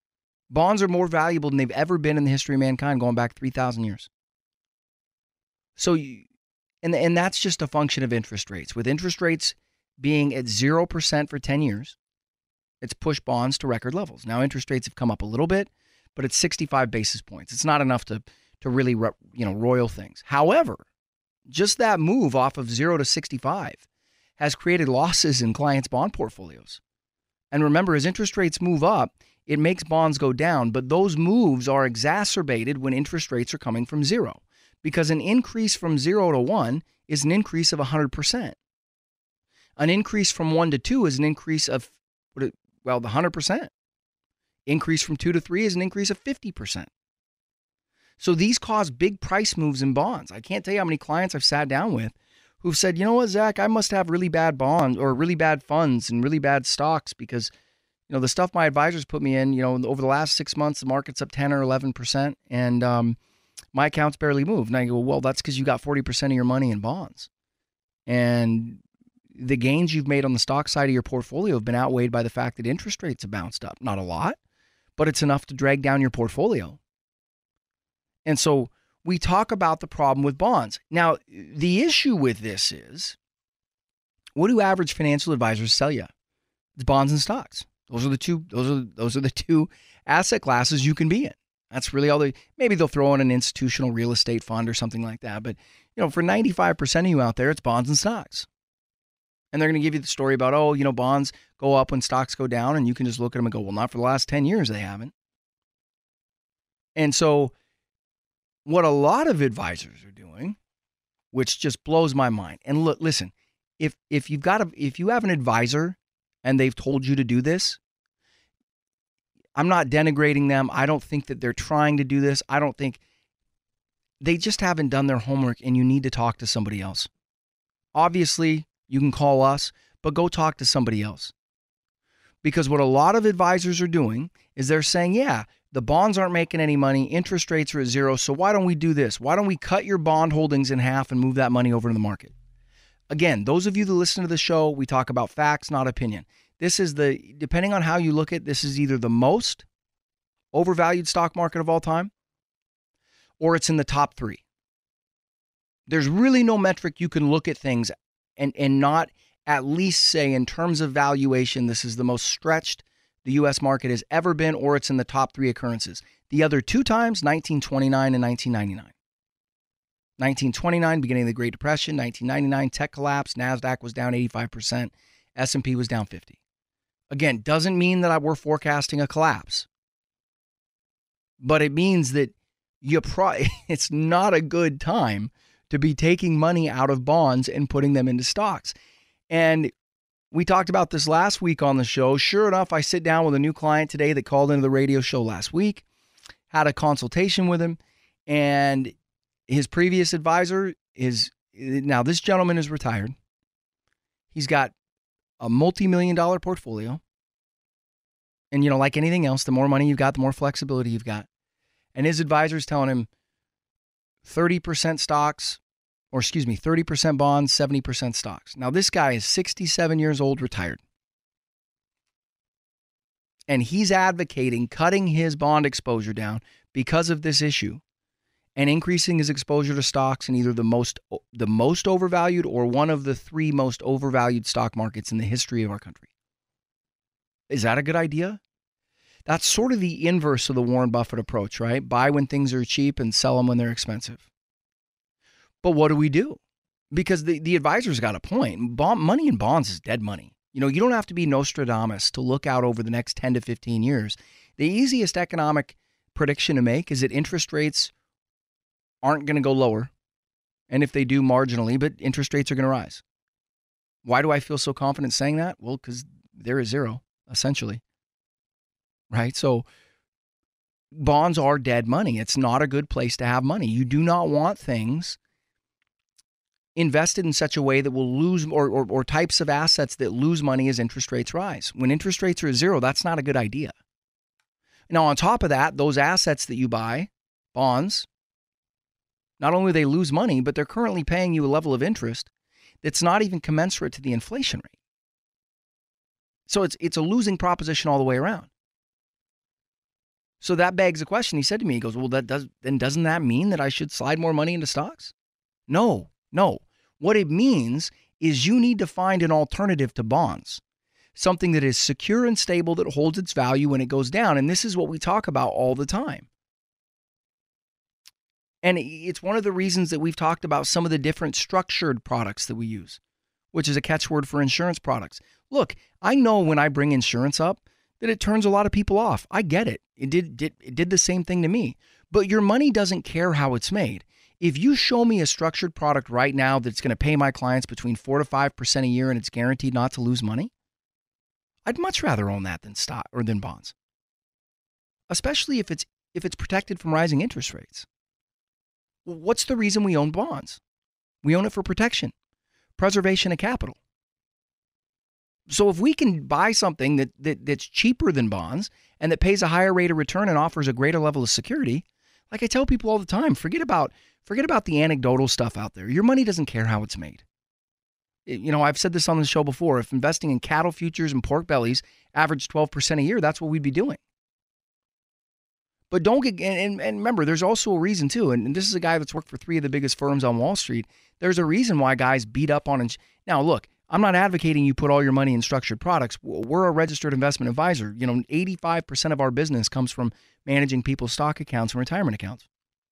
Bonds are more valuable than they've ever been in the history of mankind, going back three thousand years. So, you, and, and that's just a function of interest rates. With interest rates being at zero percent for ten years, it's pushed bonds to record levels. Now, interest rates have come up a little bit, but it's sixty-five basis points. It's not enough to, to really, you know, roil things. However, just that move off of zero to sixty-five has created losses in clients' bond portfolios. And remember, as interest rates move up, it makes bonds go down, but those moves are exacerbated when interest rates are coming from zero, because an increase from zero to one is an increase of one hundred percent. An increase from one to two is an increase of, well, the one hundred percent. Increase from two to three is an increase of fifty percent. So these cause big price moves in bonds. I can't tell you how many clients I've sat down with who've said, you know what, Zach, I must have really bad bonds or really bad funds and really bad stocks because, you know, the stuff my advisors put me in, you know, over the last six months, the market's up ten or eleven percent and um, my account's barely moved. And I go, well, that's because you got forty percent of your money in bonds. And the gains you've made on the stock side of your portfolio have been outweighed by the fact that interest rates have bounced up. Not a lot, but it's enough to drag down your portfolio. And so we talk about the problem with bonds. Now, the issue with this is, what do average financial advisors sell you? It's bonds and stocks. Those are the two, those are, those are the two asset classes you can be in. That's really all they, maybe they'll throw in an institutional real estate fund or something like that. But, you know, for ninety-five percent of you out there, it's bonds and stocks. And they're going to give you the story about, oh, you know, bonds go up when stocks go down. And you can just look at them and go, well, not for the last ten years, they haven't. And so what a lot of advisors are doing, which just blows my mind. And look, listen, if if you've got a, if you have an advisor and they've told you to do this, I'm not denigrating them. I don't think that they're trying to do this. I don't think they just haven't done their homework, and you need to talk to somebody else. Obviously, you can call us, but go talk to somebody else. Because what a lot of advisors are doing is they're saying, yeah, the bonds aren't making any money. Interest rates are at zero. So why don't we do this? Why don't we cut your bond holdings in half and move that money over to the market? Again, those of you that listen to the show, we talk about facts, not opinion. This is the, depending on how you look at, this is either the most overvalued stock market of all time, or it's in the top three. There's really no metric you can look at things and, and not at least say in terms of valuation, this is the most stretched the U S market has ever been, or it's in the top three occurrences. The other two times, nineteen twenty-nine and nineteen ninety-nine. nineteen twenty-nine, beginning of the Great Depression. nineteen ninety-nine, tech collapse. NASDAQ was down eighty-five percent. S and P was down fifty. Again, doesn't mean that we're forecasting a collapse. But it means that you pro- it's not a good time to be taking money out of bonds and putting them into stocks. And we talked about this last week on the show. Sure enough, I sit down with a new client today that called into the radio show last week, had a consultation with him, and his previous advisor is, now this gentleman is retired. He's got a multi-million dollar portfolio. And, you know, like anything else, the more money you've got, the more flexibility you've got. And his advisor is telling him thirty percent stocks, or excuse me, thirty percent bonds, seventy percent stocks. Now, this guy is sixty-seven years old, retired. And he's advocating cutting his bond exposure down because of this issue and increasing his exposure to stocks in either the most the most overvalued or one of the three most overvalued stock markets in the history of our country. Is that a good idea? That's sort of the inverse of the Warren Buffett approach, right? Buy when things are cheap and sell them when they're expensive. But what do we do? Because the, the advisor's got a point. Bond, money in bonds is dead money. You know, you don't have to be Nostradamus to look out over the next ten to fifteen years. The easiest economic prediction to make is that interest rates aren't going to go lower. And if they do, marginally, but interest rates are going to rise. Why do I feel so confident saying that? Well, because they're at zero, essentially. Right? So bonds are dead money. It's not a good place to have money. You do not want things invested in such a way that will lose, or, or, or types of assets that lose money as interest rates rise. When interest rates are at zero, that's not a good idea. Now, on top of that, those assets that you buy, bonds, not only do they lose money, but they're currently paying you a level of interest that's not even commensurate to the inflation rate. So it's it's a losing proposition all the way around. So that begs the question. He said to me, he goes, well, that does then doesn't that mean that I should slide more money into stocks? No, no. What it means is you need to find an alternative to bonds, something that is secure and stable that holds its value when it goes down. And this is what we talk about all the time. And it's one of the reasons that we've talked about some of the different structured products that we use, which is a catchword for insurance products. Look, I know when I bring insurance up that it turns a lot of people off. I get it. It did, did, it did the same thing to me. But your money doesn't care how it's made. If you show me a structured product right now that's going to pay my clients between four to five percent a year and it's guaranteed not to lose money, I'd much rather own that than stock or than bonds. Especially if it's if it's protected from rising interest rates. Well, what's the reason we own bonds? We own it for protection, preservation of capital. So if we can buy something that, that that's cheaper than bonds and that pays a higher rate of return and offers a greater level of security, like I tell people all the time, forget about forget about the anecdotal stuff out there. Your money doesn't care how it's made. You know, I've said this on the show before. If investing in cattle futures and pork bellies averaged twelve percent a year, that's what we'd be doing. But don't get, and, and remember, there's also a reason too, and, and this is a guy that's worked for three of the biggest firms on Wall Street. There's a reason why guys beat up on, ins- now look, I'm not advocating you put all your money in structured products. We're a registered investment advisor. You know, eighty-five percent of our business comes from managing people's stock accounts and retirement accounts.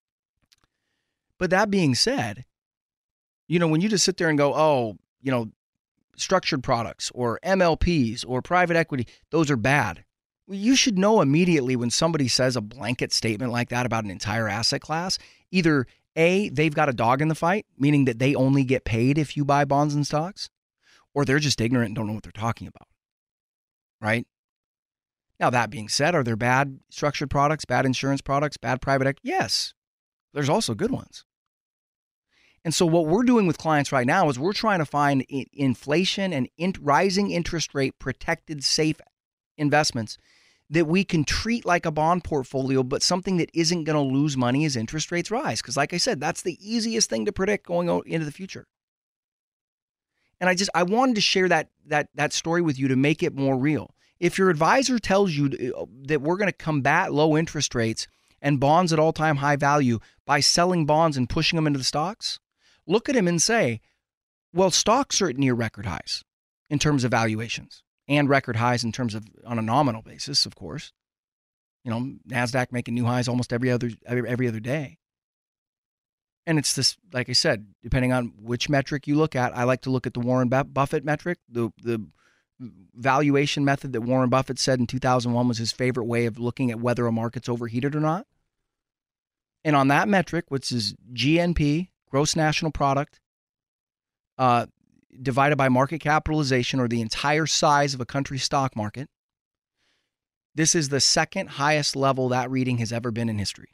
But that being said, you know, when you just sit there and go, oh, you know, structured products or M L Ps or private equity, those are bad. Well, you should know immediately when somebody says a blanket statement like that about an entire asset class, either A, they've got a dog in the fight, meaning that they only get paid if you buy bonds and stocks, or they're just ignorant and don't know what they're talking about, right? Now, that being said, are there bad structured products, bad insurance products, bad private equity? Yes. There's also good ones. And so what we're doing with clients right now is we're trying to find inflation and in- rising interest rate protected safe investments that we can treat like a bond portfolio, but something that isn't going to lose money as interest rates rise. Because like I said, that's the easiest thing to predict going into the future. And I just, I wanted to share that, that, that story with you to make it more real. If your advisor tells you that we're going to combat low interest rates and bonds at all-time high value by selling bonds and pushing them into the stocks, look at him and say, well, stocks are at near record highs in terms of valuations and record highs in terms of on a nominal basis, of course. You know, NASDAQ making new highs almost every other every, every other day. And it's this, like I said, depending on which metric you look at, I like to look at the Warren Buffett metric, the the valuation method that Warren Buffett said in two thousand one was his favorite way of looking at whether a market's overheated or not. And on that metric, which is G N P, gross national product, uh, divided by market capitalization, or the entire size of a country's stock market, this is the second highest level that reading has ever been in history.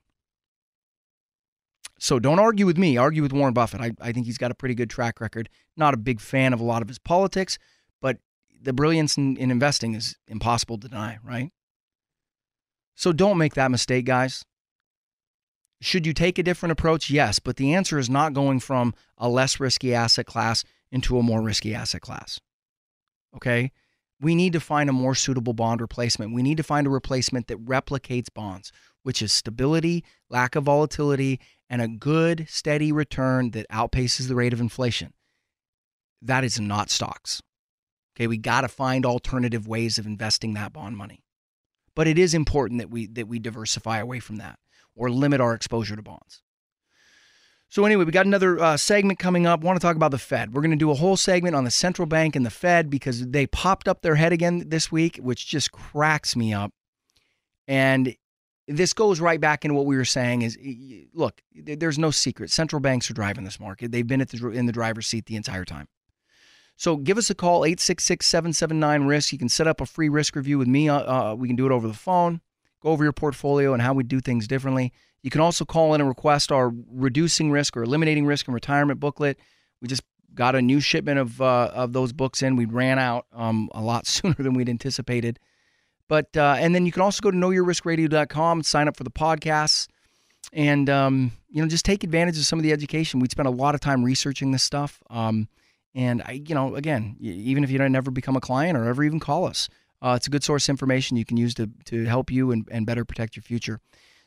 So don't argue with me, argue with Warren Buffett. I, I think he's got a pretty good track record. Not a big fan of a lot of his politics, but the brilliance in, in investing is impossible to deny, right? So don't make that mistake, guys. Should you take a different approach? Yes, but the answer is not going from a less risky asset class into a more risky asset class. Okay? We need to find a more suitable bond replacement. We need to find a replacement that replicates bonds, which is stability, lack of volatility, and a good, steady return that outpaces the rate of inflation. That is not stocks. Okay, we got to find alternative ways of investing that bond money. But it is important that we that we diversify away from that or limit our exposure to bonds. So anyway, we got another uh, segment coming up. I want to talk about the Fed. We're going to do a whole segment on the central bank and the Fed because they popped up their head again this week, which just cracks me up. And this goes right back into what we were saying is, look, there's no secret. Central banks are driving this market. They've been at the, in the driver's seat the entire time. So give us a call, eight six six, seven seven nine, risk. You can set up a free risk review with me. Uh, we can do it over the phone, go over your portfolio and how we do things differently. You can also call in and request our Reducing Risk or Eliminating Risk in Retirement booklet. We just got a new shipment of uh, of those books in. We ran out um, a lot sooner than we'd anticipated. But uh, and then you can also go to know your risk radio dot com and sign up for the podcasts. And, um, you know, just take advantage of some of the education. We'd spent a lot of time researching this stuff. Um, and, I, you know, again, even if you don't never become a client or ever even call us, uh, it's a good source of information you can use to to help you and, and better protect your future.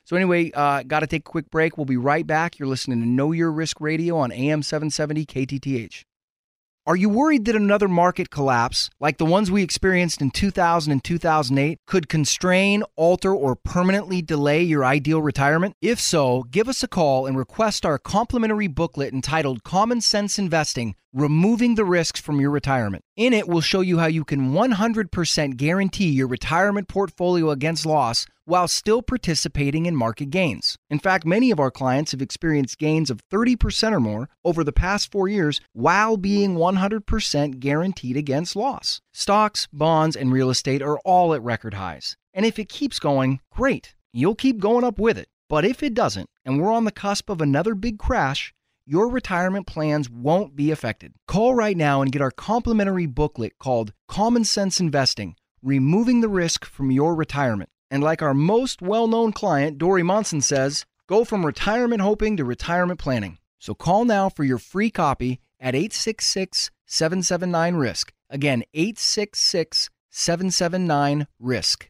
So anyway, uh, got to take a quick break. We'll be right back. You're listening to Know Your Risk Radio on A M seven seventy K T T H. Are you worried that another market collapse, like the ones we experienced in two thousand and two thousand eight, could constrain, alter, or permanently delay your ideal retirement? If so, give us a call and request our complimentary booklet entitled Common Sense Investing, Removing the Risks from Your Retirement. In it, we'll show you how you can one hundred percent guarantee your retirement portfolio against loss while still participating in market gains. In fact, many of our clients have experienced gains of thirty percent or more over the past four years while being one hundred percent guaranteed against loss. Stocks, bonds, and real estate are all at record highs. And if it keeps going, great. You'll keep going up with it. But if it doesn't, and we're on the cusp of another big crash, your retirement plans won't be affected. Call right now and get our complimentary booklet called Common Sense Investing, Removing the Risk from Your Retirement. And like our most well-known client, Dory Monson says, go from retirement hoping to retirement planning. So call now for your free copy at eight six six, seven seven nine, risk. Again, eight six six, seven seven nine, risk.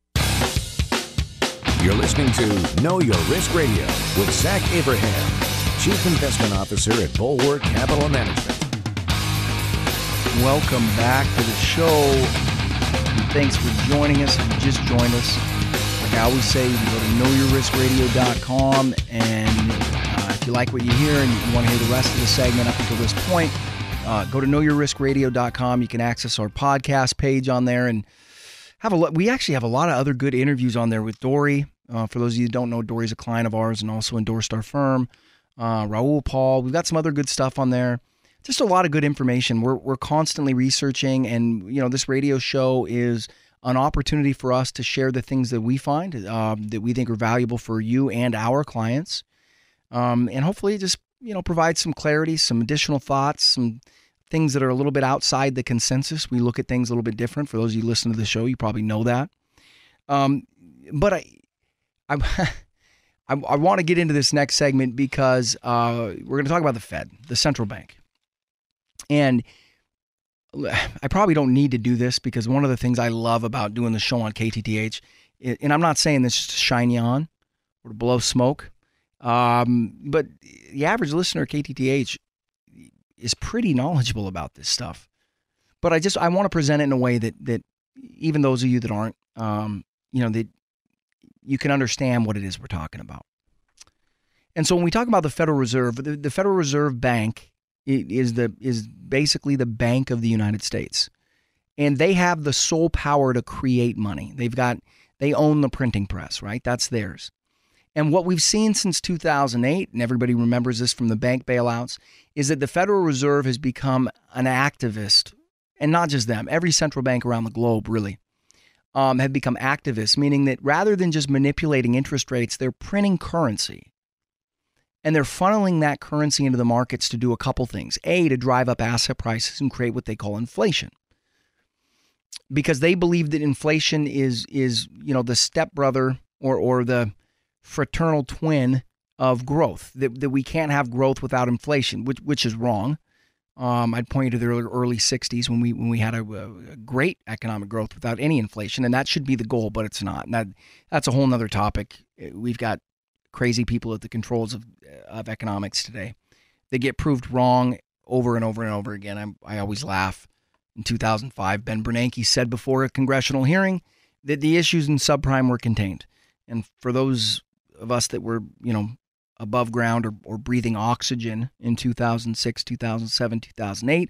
You're listening to Know Your Risk Radio with Zach Abraham, Chief Investment Officer at Bulwark Capital Management. Welcome back to the show. And thanks for joining us. If you just joined us, like I always say, you can go to know your risk radio dot com, and uh, if you like what you hear and you want to hear the rest of the segment up until this point, uh, go to know your risk radio dot com. You can access our podcast page on there, and have a lo- we actually have a lot of other good interviews on there with Dory. Uh, for those of you who don't know, Dory's a client of ours and also endorsed our firm. Uh, Raul Paul, we've got some other good stuff on there. Just a lot of good information. We're we're constantly researching, and you know, this radio show is an opportunity for us to share the things that we find uh, that we think are valuable for you and our clients, um, and hopefully just you know provide some clarity, some additional thoughts, some things that are a little bit outside the consensus. We look at things a little bit different. For those of you who listen to the show, you probably know that. Um, but I, I, I, I want to get into this next segment because uh, we're going to talk about the Fed, the central bank. And I probably don't need to do this because one of the things I love about doing the show on K T T H, and I'm not saying this just to shine you on or to blow smoke, um, but the average listener at K T T H is pretty knowledgeable about this stuff. But I just I want to present it in a way that that even those of you that aren't, um, you know, that you can understand what it is we're talking about. And so when we talk about the Federal Reserve, the, the Federal Reserve Bank is the is basically the Bank of the United States, and they have the sole power to create money. They've got they own the printing press, right? That's theirs. And what we've seen since two thousand eight, and everybody remembers this from the bank bailouts, is that the Federal Reserve has become an activist, and not just them. Every central bank around the globe really um, have become activists, meaning that rather than just manipulating interest rates, they're printing currency. And they're funneling that currency into the markets to do a couple things. A, to drive up asset prices and create what they call inflation. Because they believe that inflation is, is you know, the stepbrother or, or the fraternal twin of growth, that, that we can't have growth without inflation, which which is wrong. Um, I'd point you to the early, early sixties when we when we had a, a great economic growth without any inflation, and that should be the goal, but it's not. And that, that's a whole nother topic. We've got crazy people at the controls of of economics today. They get proved wrong over and over and over again. I'm, I always laugh. In two thousand five, Ben Bernanke said before a congressional hearing that the issues in subprime were contained. And for those of us that were, you know, above ground or, or breathing oxygen in two thousand six, two thousand seven, two thousand eight,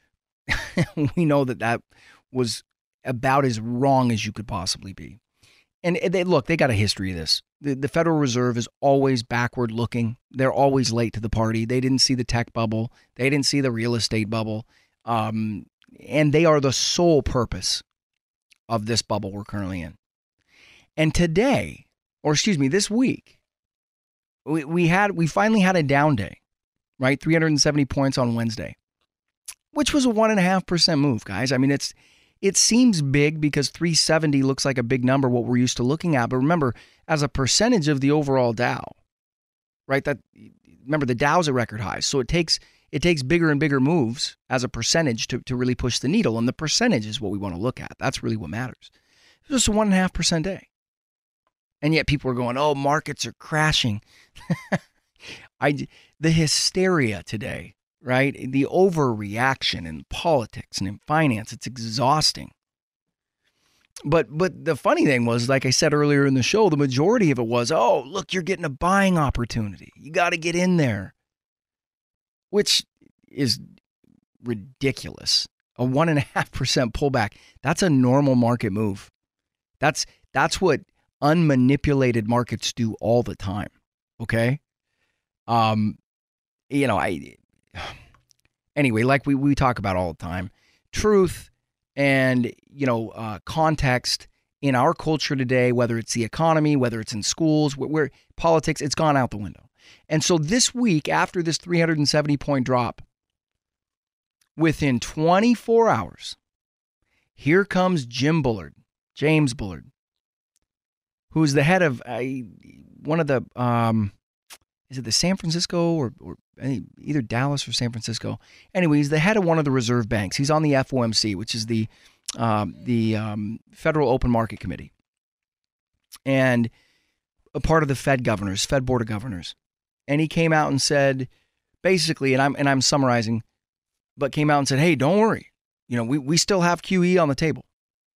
we know that that was about as wrong as you could possibly be. And they, look, they got a history of this. The, the Federal Reserve is always backward looking. They're always late to the party. They didn't see the tech bubble. They didn't see the real estate bubble. Um, and they are the sole purpose of this bubble we're currently in. And today, or excuse me, this week, we, we had we finally had a down day, right? three hundred seventy points on Wednesday, which was a one and a half percent move, guys. I mean, it's it seems big because three seventy looks like a big number, what we're used to looking at. But remember, as a percentage of the overall Dow, right? That remember the Dow's a record high, so it takes it takes bigger and bigger moves as a percentage to to really push the needle, and the percentage is what we want to look at. That's really what matters. It's just a one and a half percent day. And yet people are going, oh, markets are crashing. I, the hysteria today, right? The overreaction in politics and in finance, it's exhausting. But but the funny thing was, like I said earlier in the show, the majority of it was, oh, look, you're getting a buying opportunity. You got to get in there, which is ridiculous. A one and a half percent pullback. That's a normal market move. That's that's what unmanipulated markets do all the time. Okay. Um, you know, I, anyway, like we, we talk about all the time, truth and, you know, uh, context in our culture today, whether it's the economy, whether it's in schools, where, where politics, it's gone out the window. And so this week, after this three hundred seventy point drop, within twenty-four hours, here comes Jim Bullard, James Bullard, who's the head of uh, one of the, um, is it the San Francisco or, or either Dallas or San Francisco? Anyway, he's the head of one of the reserve banks. He's on the F O M C, which is the um, the um, Federal Open Market Committee, and a part of the Fed governors, Fed Board of Governors. And he came out and said, basically, and I'm and I'm summarizing, but came out and said, hey, don't worry. You know, we, we still have Q E on the table.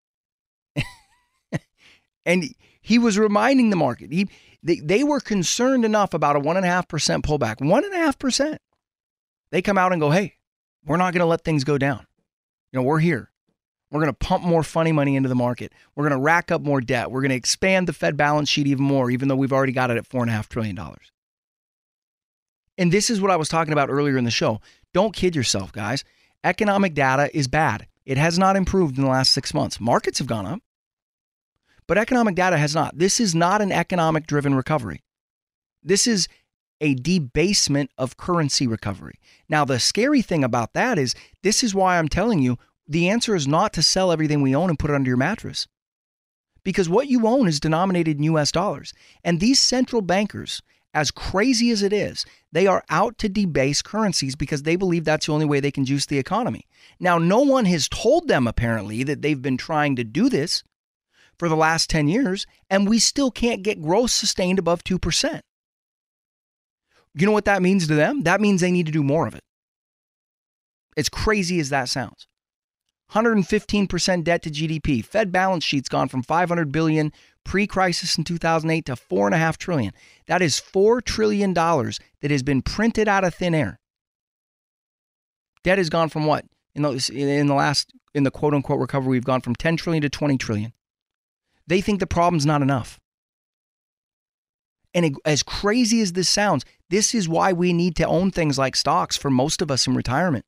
And he was reminding the market. He they, they were concerned enough about a one and a half percent pullback. One and a half percent. They come out and go, hey, we're not going to let things go down. You know, we're here. We're going to pump more funny money into the market. We're going to rack up more debt. We're going to expand the Fed balance sheet even more, even though we've already got it at four and a half trillion dollars. And this is what I was talking about earlier in the show. Don't kid yourself, guys. Economic data is bad. It has not improved in the last six months. Markets have gone up, but economic data has not. This is not an economic-driven recovery. This is a debasement of currency recovery. Now, the scary thing about that is, this is why I'm telling you, the answer is not to sell everything we own and put it under your mattress. Because what you own is denominated in U S dollars. And these central bankers, as crazy as it is, they are out to debase currencies because they believe that's the only way they can juice the economy. Now, no one has told them, apparently, that they've been trying to do this for the last ten years, and we still can't get growth sustained above two percent. You know what that means to them? That means they need to do more of it. As crazy as that sounds. one hundred fifteen percent debt to G D P. Fed balance sheet's gone from five hundred billion dollars pre-crisis in two thousand eight to four and a half trillion. That is four trillion dollars that has been printed out of thin air. Debt has gone from what? In the, in the last, in the quote unquote recovery, we've gone from ten trillion to twenty trillion. They think the problem's not enough. And it, as crazy as this sounds, this is why we need to own things like stocks for most of us in retirement.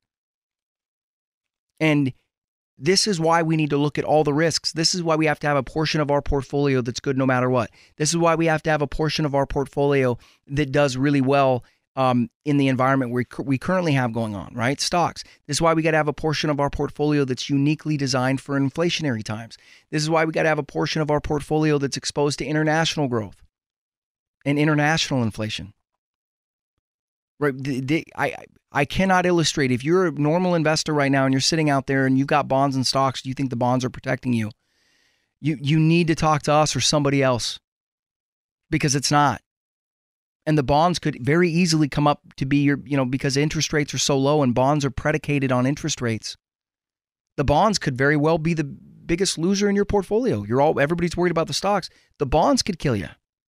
And this is why we need to look at all the risks. This is why we have to have a portion of our portfolio that's good no matter what. This is why we have to have a portion of our portfolio that does really well um, in the environment we, we currently have going on, right? Stocks. This is why we got to have a portion of our portfolio that's uniquely designed for inflationary times. This is why we got to have a portion of our portfolio that's exposed to international growth and international inflation. Right? The, the, I, I cannot illustrate. If you're a normal investor right now and you're sitting out there and you've got bonds and stocks, do you think the bonds are protecting you? You, you need to talk to us or somebody else, because it's not. And the bonds could very easily come up to be your, you know, because interest rates are so low and bonds are predicated on interest rates. The bonds could very well be the biggest loser in your portfolio. You're all, everybody's worried about the stocks. The bonds could kill you.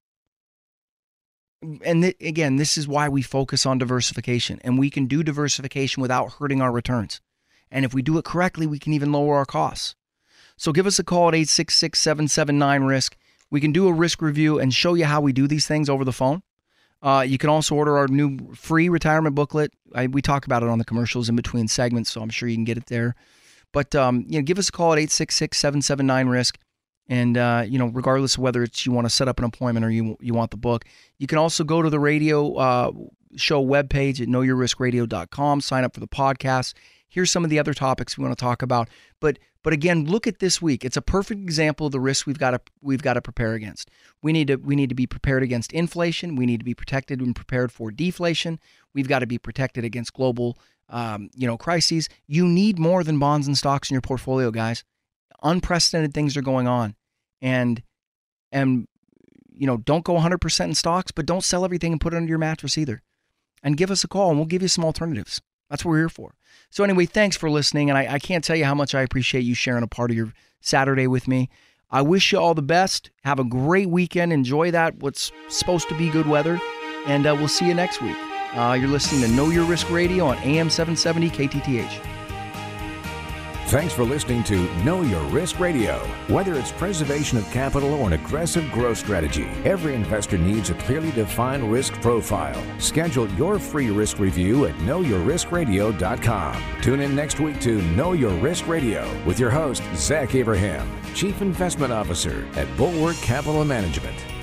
And th- again, this is why we focus on diversification, and we can do diversification without hurting our returns. And if we do it correctly, we can even lower our costs. So give us a call at eight six six, seven seven nine, risk. We can do a risk review and show you how we do these things over the phone. Uh, you can also order our new free retirement booklet. I, we talk about it on the commercials in between segments, so I'm sure you can get it there. But um, you know, give us a call at eight six six, seven seven nine, risk. And, uh, you know, regardless of whether it's you want to set up an appointment or you you want the book, you can also go to the radio uh, show webpage at know your risk radio dot com, sign up for the podcast. Here's some of the other topics we want to talk about. But but again, look at this week. It's a perfect example of the risks we've got to we've got to prepare against. We need to we need to be prepared against inflation. We need to be protected and prepared for deflation. We've got to be protected against global um, you know crises. You need more than bonds and stocks in your portfolio, guys. Unprecedented things are going on. And, and you know, don't go one hundred percent in stocks, but don't sell everything and put it under your mattress either. And give us a call and we'll give you some alternatives. That's what we're here for. So anyway, thanks for listening. And I, I can't tell you how much I appreciate you sharing a part of your Saturday with me. I wish you all the best. Have a great weekend. Enjoy that, what's supposed to be good weather. And uh, we'll see you next week. Uh, you're listening to Know Your Risk Radio on A M seven seventy K T T H. Thanks for listening to Know Your Risk Radio. Whether it's preservation of capital or an aggressive growth strategy, every investor needs a clearly defined risk profile. Schedule your free risk review at know your risk radio dot com. Tune in next week to Know Your Risk Radio with your host, Zach Abraham, Chief Investment Officer at Bulwark Capital Management.